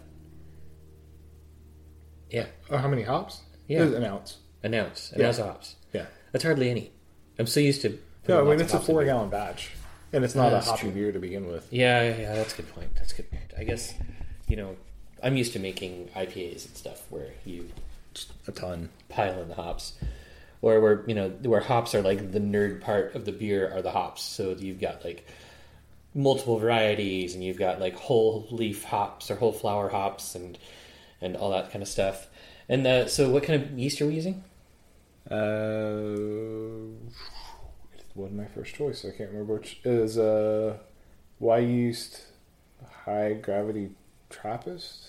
Yeah, Oh, how many hops? Yeah. It was an ounce. an ounce, an Yeah. ounce of hops. Yeah. That's hardly any. I'm so used to. No, putting I mean lots of it's a hops in four beer. gallon batch, and it's not Yeah, a that's hoppy true. beer to begin with. Yeah, yeah, that's a good point. That's a good point. I guess, you know, I'm used to making I P As and stuff where you A ton. pile in the hops, or where you know where hops are like the nerd part of the beer are the hops. So you've got like multiple varieties, and you've got like whole leaf hops or whole flower hops, and and all that kind of stuff. And uh, so, what kind of yeast are we using? Uh, it wasn't my first choice. I can't remember which is uh, Y yeast high gravity Trappist.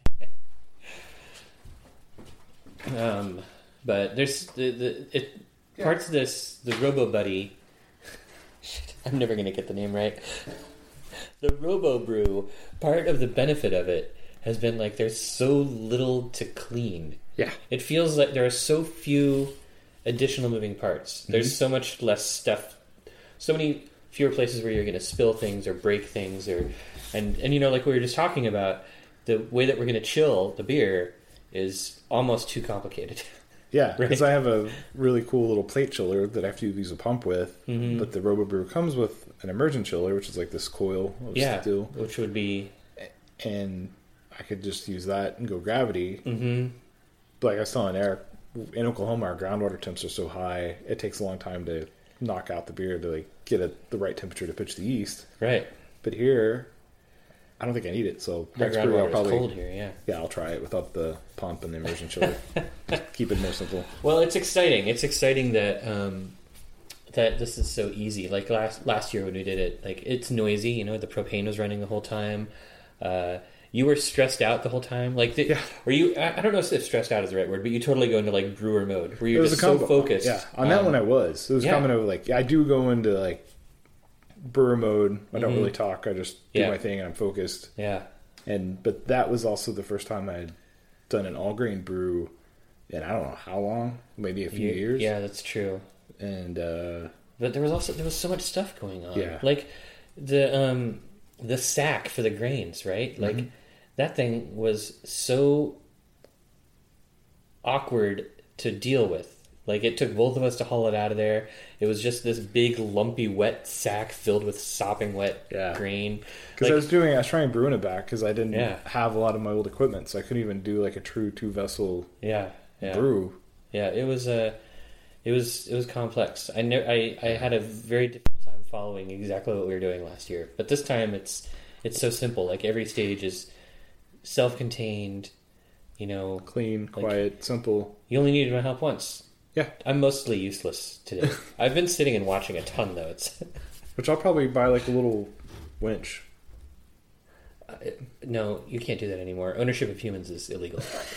Um, but there's the, the it Yeah. parts of this, the Robo Buddy. Shit, I'm never gonna get the name right. The Robo Brew. Part of the benefit of it has been like there's so little to clean. Yeah. It feels like there are so few additional moving parts. There's Mm-hmm. so much less stuff. So many fewer places where you're going to spill things or break things, or and and you know, like we were just talking about, the way that we're going to chill the beer is almost too complicated. Yeah, because Right. I have a really cool little plate chiller that I have to use a pump with, Mhm. but the RoboBrew comes with an immersion chiller, which is like this coil of Yeah, steel, which would be. and I could just use that and go gravity. Mm-hmm. But like I was telling Eric, in Oklahoma, our groundwater temps are so high, it takes a long time to knock out the beer to like get it the right temperature to pitch the yeast. Right. But here, I don't think I need it. So Our next brew, I'll groundwater is probably cold here. Yeah. yeah, I'll try it without the pump and the immersion chiller. Just keep it more simple. Well, it's exciting. It's exciting that um, that this is so easy. Like last last year when we did it, like it's noisy. You know, the propane was running the whole time. Uh, you were stressed out the whole time. Like, the, Yeah. were you? I I don't know if stressed out is the right word, but you totally go into like brewer mode, where It you're was just a so combo. focused. Yeah, on that um, one I was. It was yeah. coming over like I do go into like brewer mode. I don't Mhm. really talk. I just do Yeah. my thing and I'm focused. Yeah. And but that was also the first time I had done an all grain brew in I don't know how long, maybe a few You- years. Yeah, that's true. And uh, But there was also there was so much stuff going on. Yeah. Like the um the sack for the grains, right? Like Mhm. that thing was so awkward to deal with. Like it took both of us to haul it out of there. It was just this big lumpy wet sack filled with sopping wet Yeah. grain. because Like, I was doing, I was trying brewing it back because I didn't Yeah. have a lot of my old equipment, so I couldn't even do like a true two vessel yeah, yeah. brew. Yeah, it was uh, it was it was complex. I ne- I I had a very difficult time following exactly what we were doing last year. But this time it's it's so simple. Like every stage is self-contained. You know, Clean, quiet, simple. you only needed my help once. Yeah, I'm mostly useless today. I've been sitting and watching a ton though. It's which I'll probably buy like a little winch. uh, no, you can't do that anymore. Ownership of humans is illegal.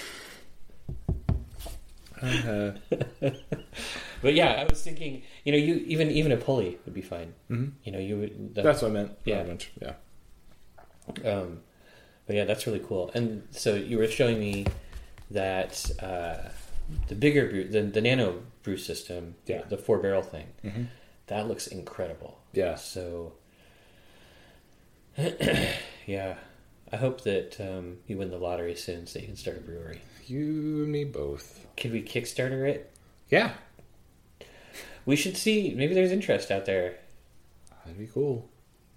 Uh, But yeah, I was thinking, you know, you even even a pulley would be fine. mhm. You know, you would. the- That's what I meant. not Yeah. a winch. Yeah. Um, but yeah, that's really cool. And so you were showing me that uh, the bigger brew, the, the nano brew system, Yeah. the four barrel thing, hmm that looks incredible. Yeah. So yeah, I hope that um, you win the lottery soon, so you can start a brewery. You and me both. Could we Kickstarter it? Yeah. We should see. Maybe there's interest out there. That'd be cool.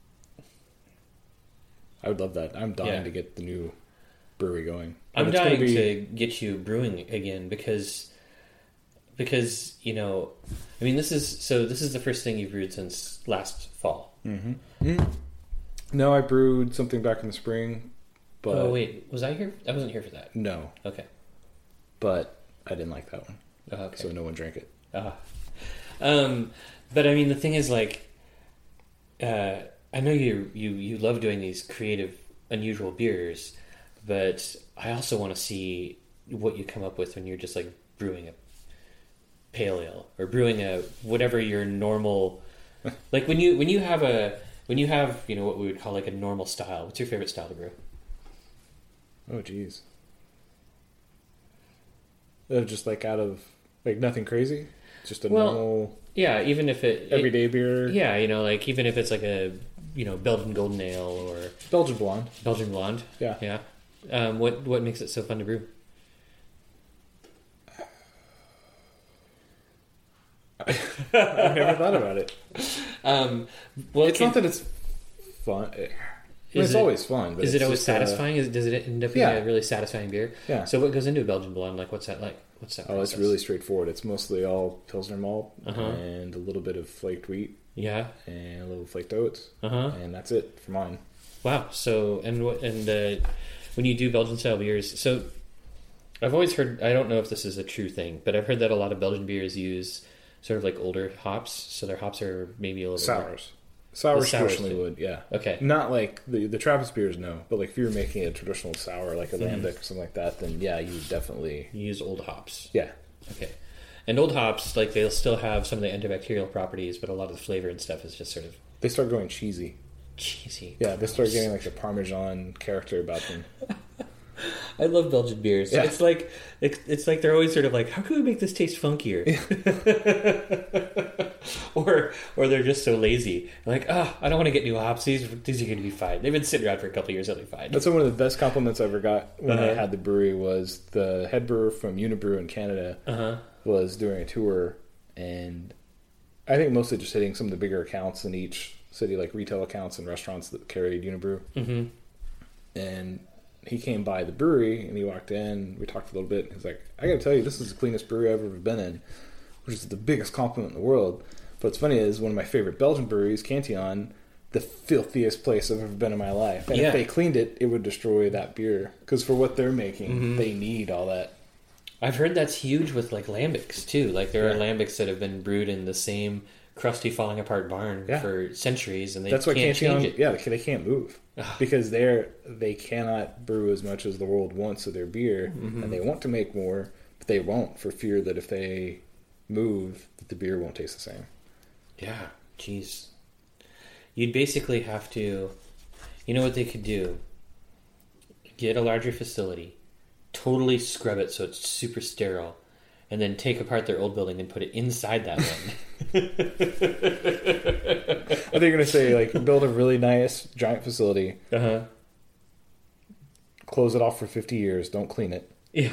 I would love that. I'm dying Yeah. to get the new brewery going. I'm And it's gonna dying be- to get you brewing again because because you know, I mean, this is so. This is the first thing you've brewed since last fall. Mm-hmm. No, I brewed something back in the spring, but oh wait, was I here? I wasn't here for that. no, Okay. but I didn't like that one, Oh, okay. so no one drank it. Ah. Um, but I mean, the thing is, like, uh, I know you you you love doing these creative, unusual beers, but I also want to see what you come up with when you're just like brewing a pale ale or brewing a whatever your normal, like when you when you have a when you have you know what we would call like a normal style. What's your favorite style to brew? Oh, jeez. Uh, just like out of like nothing crazy, just a Well, normal Yeah, even if it, it everyday beer. yeah, you know, like even if it's like a you know Belgian Golden Ale or Belgian blonde. Belgian Blonde. Yeah. Yeah. Um, what what makes it so fun to brew? I've never thought about it. Um, well, It's can- not that it's fun. It, Is it's it- always fun. But is it's it always just, uh, satisfying? Is, does it end up being yeah. a really satisfying beer? Yeah. So what goes into a Belgian Blonde? Like, what's that like? What's that? Oh, it's process? really straightforward. It's mostly all Pilsner malt Uh-huh. and a little bit of flaked wheat Yeah. and a little flaked oats, Uh huh. and that's it for mine. Wow. So and what and uh, when you do Belgian style beers, so I've always heard. I don't know if this is a true thing, but I've heard that a lot of Belgian beers use sort of like older hops, so their hops are maybe a little bit more- Sours. Sours sours traditionally too. would, yeah. Okay. Not like the the Trappist beers, no. But like if you were making a traditional sour, like a Mhm. lambic or something like that, then yeah, you would definitely, You use old hops. yeah. Okay. And old hops, like they'll still have some of the antibacterial properties, but a lot of the flavor and stuff is just sort of They start going cheesy. cheesy. Yeah, they start getting like a Parmesan character about them. I love Belgian beers. Yeah. It's like it's, it's like they're always sort of like, how can we make this taste funkier? or or they're just so lazy. Like, oh, I don't want to get new hops. These these are going to be fine. They've been sitting around for a couple of years. They'll be fine. That's one of the best compliments I ever got when I Uh-huh. had the brewery. Was the head brewer from Unibrew in Canada Uh-huh. was doing a tour, and I think mostly just hitting some of the bigger accounts in each city, like retail accounts and restaurants that carried Unibrew. Mm-hmm. And he came by the brewery and he walked in. We talked a little bit. He's like, "I got to tell you, this is the cleanest brewery I've ever been in," which is the biggest compliment in the world. But what's funny is one of my favorite Belgian breweries, Cantillon, the filthiest place I've ever been in my life. And Yeah. if they cleaned it, it would destroy that beer. Because for what they're making, Mm-hmm. they need all that. I've heard that's huge with like lambics too. Like there are Yeah. lambics that have been brewed in the same crusty, falling apart barn Yeah. for centuries, and they That's why can't Cantillon, change it. yeah, they can't move because they're they cannot brew as much as the world wants of their beer, Mm-hmm. and they want to make more, but they won't for fear that if they move, that the beer won't taste the same. Yeah, jeez. You'd basically have to, you know what they could do? Get a larger facility, totally scrub it so it's super sterile, and then take apart their old building and put it inside that one. I think you're gonna say like build a really nice giant facility, Uh-huh. close it off for fifty years, don't clean it. Yeah.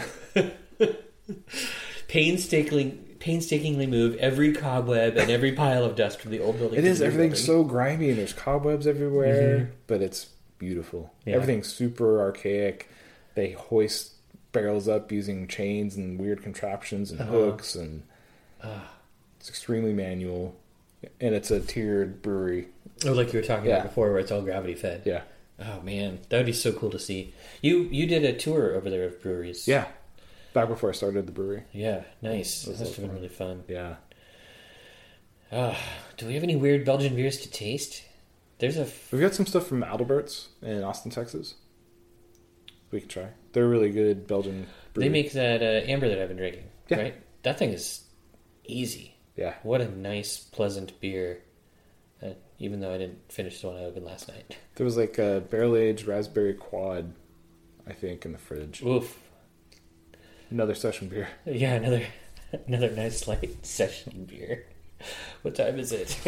painstakingly, painstakingly move every cobweb and every pile of dust from the old building. It to is the new everything's building. so grimy and there's cobwebs everywhere, but it's beautiful. Yeah. Everything's super archaic. They hoist barrels up using chains and weird contraptions and Uh-huh. hooks, and it's extremely manual. And it's a tiered brewery. Oh, like you were talking Yeah. about before, where it's all gravity fed. Yeah, Oh man, that would be so cool to see. You you did a tour over there of breweries. yeah. Back before I started the brewery. Yeah, nice. That was must have so been really fun. Yeah. Ah, do we have any weird Belgian beers to taste? There's a f- We've got some stuff from Adelbert's in Austin, Texas. We can try. They're really good Belgian brewery. they make that uh, amber that I've been drinking. Yeah. Right, that thing is easy. Yeah. What a nice, pleasant beer. Uh, even though I didn't finish the one I opened last night. There was like a barrel-aged raspberry quad, I think, in the fridge. Oof. Another session beer. Yeah, another another nice light session beer. What time is it?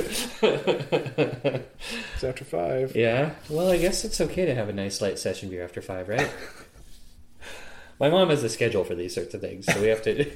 It's after five. Yeah. Well, I guess it's okay to have a nice light session beer after five, right? My mom has a schedule for these sorts of things, so we have to.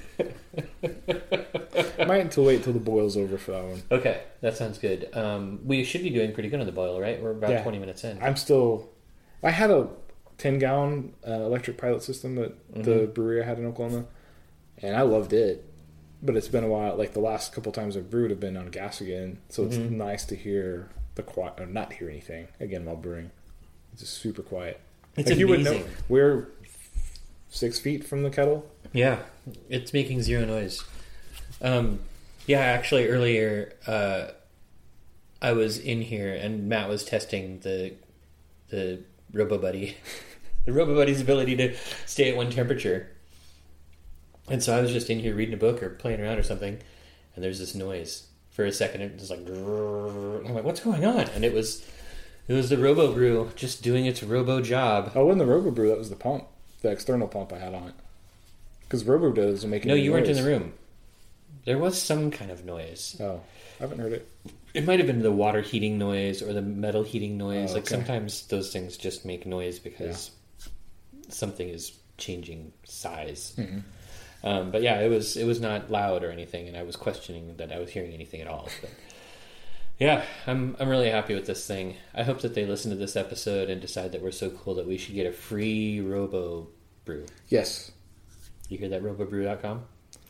I might until wait till the boil's over for that one. Okay, that sounds good. Um, we should be doing pretty good on the boil, right? We're about Yeah. twenty minutes in. I'm still. I had a ten gallon uh, electric pilot system at the brewery I had in Oklahoma, and I loved it. But it's been a while. Like the last couple times I've brewed have been on gas again, so it's nice to hear the quiet, or not hear anything again while brewing. It's just super quiet. It's like you would know, amazing. we're six feet from the kettle. Yeah, it's making zero noise. Um, yeah, actually, earlier uh, I was in here and Matt was testing the the RoboBuddy, the RoboBuddy's ability to stay at one temperature. And so I was just in here reading a book or playing around or something, and there's this noise for a second. It was like, grrr. I'm like, what's going on? And it was it was the Robo Brew just doing its Robo job. Oh, it wasn't the Robo Brew. That was the pump, the external pump I had on it. Because Robo doesn't make No, any you weren't in noise. the room. There was some kind of noise. Oh, I haven't heard it. It might have been the water heating noise or the metal heating noise. Oh, Like okay. sometimes those things just make noise because something is changing size. Mm-hmm. Um, but yeah, it was it was not loud or anything, and I was questioning that I was hearing anything at all. But yeah, I'm I'm really happy with this thing. I hope that they listen to this episode and decide that we're so cool that we should get a free Robo Brew. Yes. You hear that? Robobrew dot com.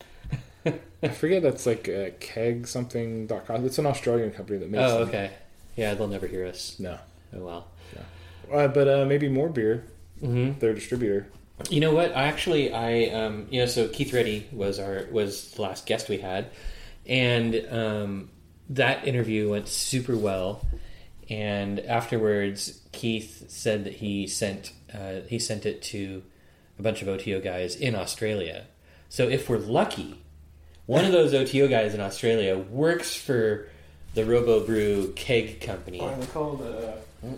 I forget that's like uh, keg something dot com. It's an Australian company that makes Oh, them. okay. Yeah, they'll never hear us. No. Oh well. Uh, but uh, maybe more beer. Mm-hmm. Their distributor. You know what? I actually, I, um, you know, so Keith Reddy was our was the last guest we had, and um, that interview went super well. And afterwards, Keith said that he sent uh, he sent it to a bunch of O T O guys in Australia. So if we're lucky, one of those O T O guys in Australia works for the Robo Brew keg company. Oh, they're called uh,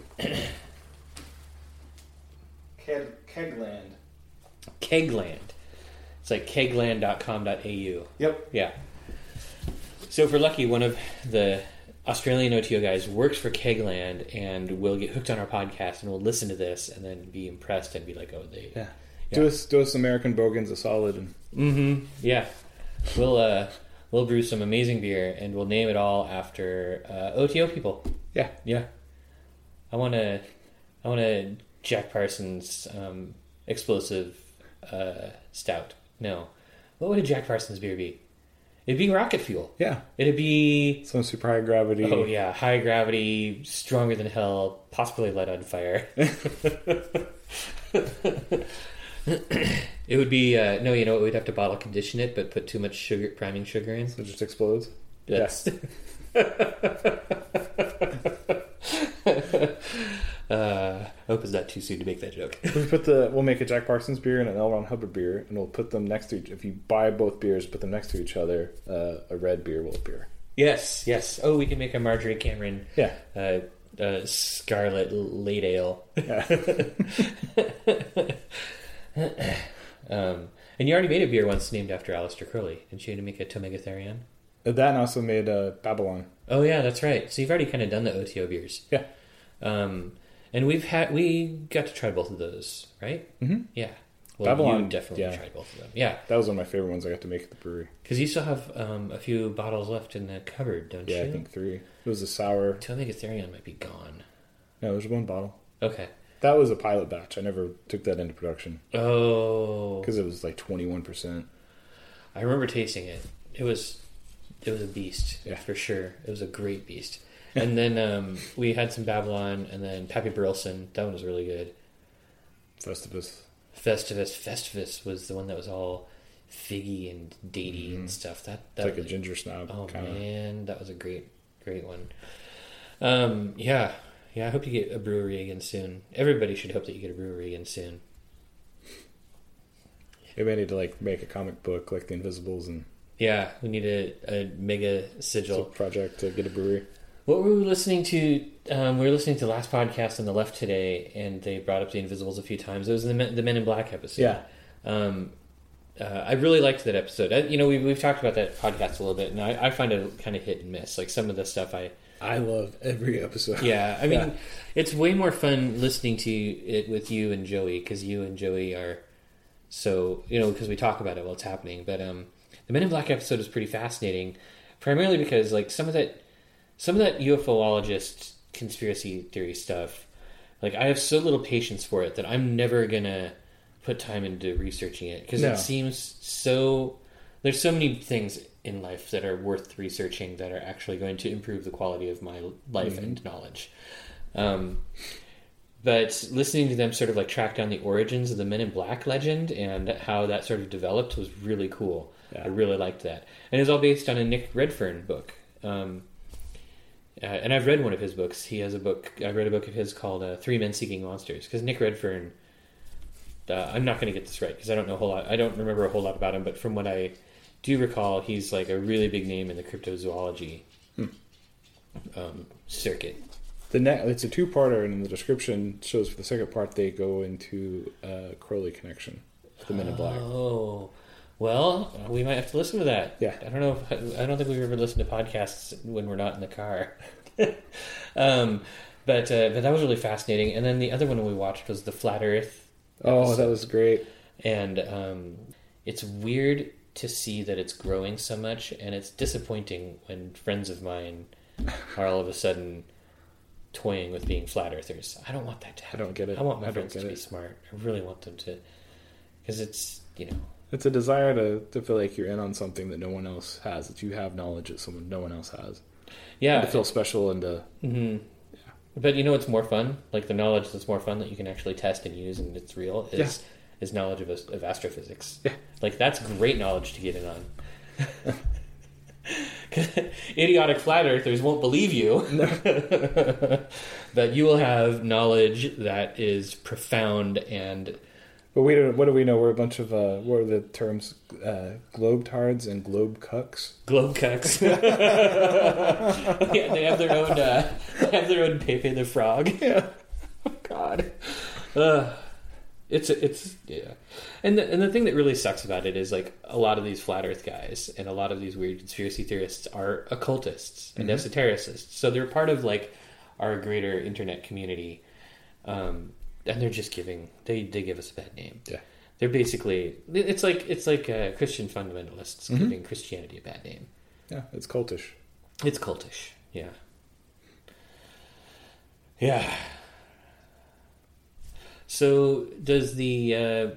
Keg, Kegland. Kegland. It's like kegland dot com dot a u. Yep. Yeah. So if we're lucky, one of the Australian O T O guys works for Kegland and will get hooked on our podcast and will listen to this and then be impressed and be like, oh, they... Yeah. Yeah. Do us, do us American Bogans a solid. And... Mm-hmm. Yeah. We'll, uh, we'll brew some amazing beer and we'll name it all after uh, O T O people. Yeah. Yeah. I want to... I want a Jack Parsons um, explosive uh, stout. No. What would a Jack Parsons beer be? It'd be rocket fuel. Yeah. It'd be... Some super high gravity. Oh, yeah. High gravity, stronger than hell, possibly light on fire. It would be... Uh, no, you know, we'd have to bottle condition it, but put too much sugar, priming sugar in. So it just explodes? Yes. uh, I hope it's not too soon to make that joke. We put the we'll make a Jack Parsons beer and an L. Ron Hubbard beer, and we'll put them next to each. If you buy both beers, put them next to each other. Uh, a red beer will appear. Yes, yes. Oh, we can make a Marjorie Cameron. Yeah. Uh, uh, Scarlet Late Ale. Yeah. um, and you already made a beer once named after Aleister Crowley. Didn't you make a Tomega Therion? That and also made uh, Babylon. Oh yeah, that's right. So you've already kind of done the O T O beers. Yeah. Um, and we've had we got to try both of those, right? Mm-hmm. Yeah. Well, Babylon, you definitely yeah. tried both of them. Yeah. That was one of my favorite ones I got to make at the brewery. Because you still have um, a few bottles left in the cupboard, don't Yeah, you? I think three. It was a sour. Tomega Therion might be gone. No, there's one bottle. Okay. That was a pilot batch. I never took that into production Oh. because it was like twenty-one percent. I remember tasting it. It was it was a beast, Yeah. for sure. It was a great beast. And then um, we had some Babylon, and then Pappy Burleson. That one was really good. Festivus. Festivus. Festivus was the one that was all figgy and datey Mm-hmm. and stuff. That It's that like a was- ginger snob. Oh kinda. man, that was a great, great one. Um, yeah, yeah. I hope you get a brewery again soon. Everybody should hope that you get a brewery again soon. Maybe I need to like make a comic book like The Invisibles and Yeah, we need a, a mega it's a sigil. project to get a brewery. What were we listening to? Um, we were listening to the last podcast on the left today, and they brought up the Invisibles a few times. It was the Men, the Men in Black episode. Yeah. Um, uh, I really liked that episode. I, you know, we, we've talked about that podcast a little bit, and I, I find it kind of hit and miss. Like some of the stuff I... I love every episode. Yeah, I mean, Yeah. it's way more fun listening to it with you and Joey, because you and Joey are so, you know, because we talk about it while it's happening. But um, the Men in Black episode is pretty fascinating, primarily because like some of that, some of that UFOologist conspiracy theory stuff, like I have so little patience for it that I'm never gonna put time into researching it because No. it seems so. There's so many things in life that are worth researching that are actually going to improve the quality of my life and knowledge. Um, but listening to them sort of like track down the origins of the Men in Black legend and how that sort of developed was really cool. Yeah. I really liked that. And it's all based on a Nick Redfern book. Um, uh, and I've read one of his books. He has a book. I read a book of his called uh, Three Men Seeking Monsters. Because Nick Redfern, uh, I'm not going to get this right because I don't know a whole lot. I don't remember a whole lot about him. But from what I do recall, he's like a really big name in the cryptozoology Hmm. um, circuit. The ne- it's a two-parter, and in the description shows for the second part they go into uh, Crowley connection, the Men in Black. Oh, well, we might have to listen to that. Yeah. I don't know. If, I don't think we've ever listened to podcasts when we're not in the car. um, but uh, but that was really fascinating. And then the other one we watched was the Flat Earth. Oh, episode. that was great. And um, it's weird to see that it's growing so much, and it's disappointing when friends of mine are all of a sudden toying with being flat earthers. I don't want that to happen. I don't get it. I want my I don't friends get to be it. smart. I really want them to, because it's, you know, It's a desire to, to feel like you're in on something that no one else has, that you have knowledge that someone no one else has. yeah. And to feel special and to hmm But you know what's more fun? Like the knowledge that's more fun that you can actually test and use and it's real is Yeah. is knowledge of, of astrophysics. Yeah. Like that's great knowledge to get in on. Idiotic flat earthers won't believe you. But you will have knowledge that is profound and But we don't. What do we know? We're a bunch of uh, what are the terms? Uh, globetards and globe cucks. Globe cucks. Yeah, they have their own. Uh, they have their own Pepe the Frog. Yeah. Oh, God. Uh, it's it's yeah, and the and the thing that really sucks about it is like a lot of these flat Earth guys and a lot of these weird conspiracy theorists are occultists and Mhm. esotericists, so they're part of like our greater internet community, um, and they're just giving they they give us a bad name. Yeah. They're basically it's like it's like uh, Christian fundamentalists Mhm. giving Christianity a bad name. Yeah, it's cultish. It's cultish. Yeah. Yeah. So does the uh,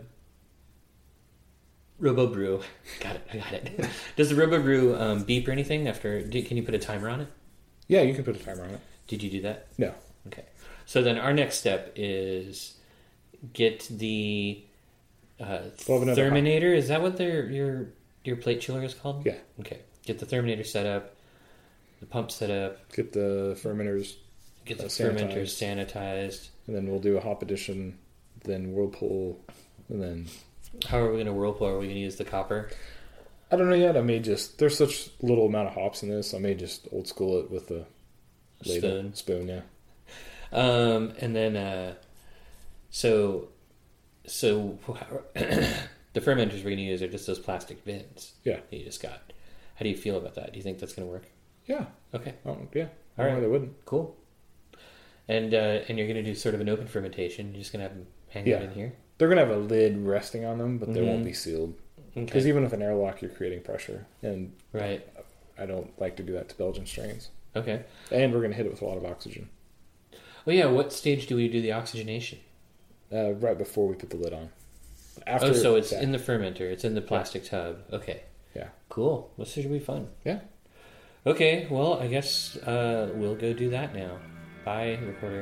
RoboBrew? Got it. I got it. Does the RoboBrew um, beep or anything after? Do, can you put a timer on it? Yeah, you can put a timer on it. Did you do that? No. Okay. So then our next step is get the uh, We'll have another Therminator. Is that what their your your plate chiller is called? Yeah. Okay. Get the Therminator set up. The pump set up. Get the fermenters, Get the Uh, fermenters sanitized. and then we'll do a hop edition, then whirlpool, and then How are we going to whirlpool? Are we going to use the copper? I don't know yet. I may just there's such little amount of hops in this. I may just old school it with the ladle. Spoon. Spoon, yeah. Um, and then, uh, so, so the fermenters we're going to use are just those plastic bins Yeah. that you just got. How do you feel about that? Do you think that's going to work? Yeah. Okay, Oh, yeah. All All right. right. They wouldn't. cool. And uh, and you're going to do sort of an open fermentation. You're just going to have them hang out Yeah. in here. They're gonna have a lid resting on them, but they Mhm. won't be sealed. Because Okay, even with an airlock, you're creating pressure, and right. I don't like to do that to Belgian strains. Okay. And we're gonna hit it with a lot of oxygen Well, yeah. What stage do we do the oxygenation? uh, right before we put the lid on. After, Oh, so it's yeah. in the fermenter. It's in the plastic tub. Okay. Yeah. Cool. This should be fun. Yeah. Okay, well, I guess uh, we'll go do that now. Bye, recorder.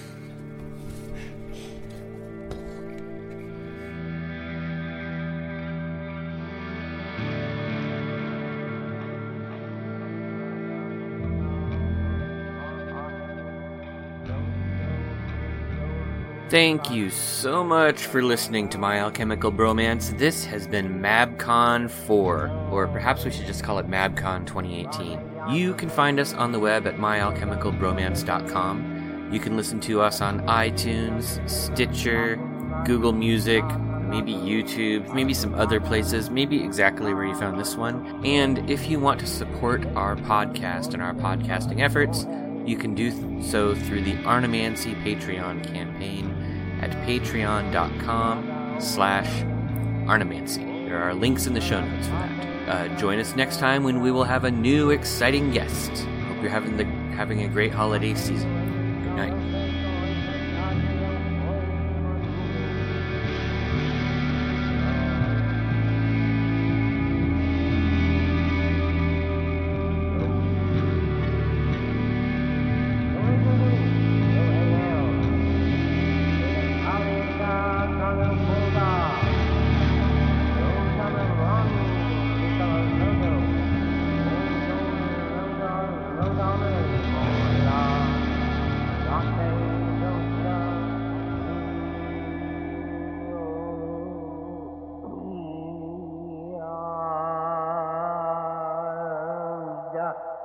Thank you so much for listening to My Alchemical Bromance. This has been MabCon four, or perhaps we should just call it MabCon twenty eighteen. You can find us on the web at my alchemical bromance dot com. You can listen to us on iTunes, Stitcher, Google Music, maybe YouTube, maybe some other places, maybe exactly where you found this one. And if you want to support our podcast and our podcasting efforts, you can do th- so through the Arnemancy Patreon campaign at patreon.com slash Arnemancy. There are links in the show notes for that. Uh, join us next time when we will have a new exciting guest. Hope you're having the having a great holiday season. Good night. Yeah.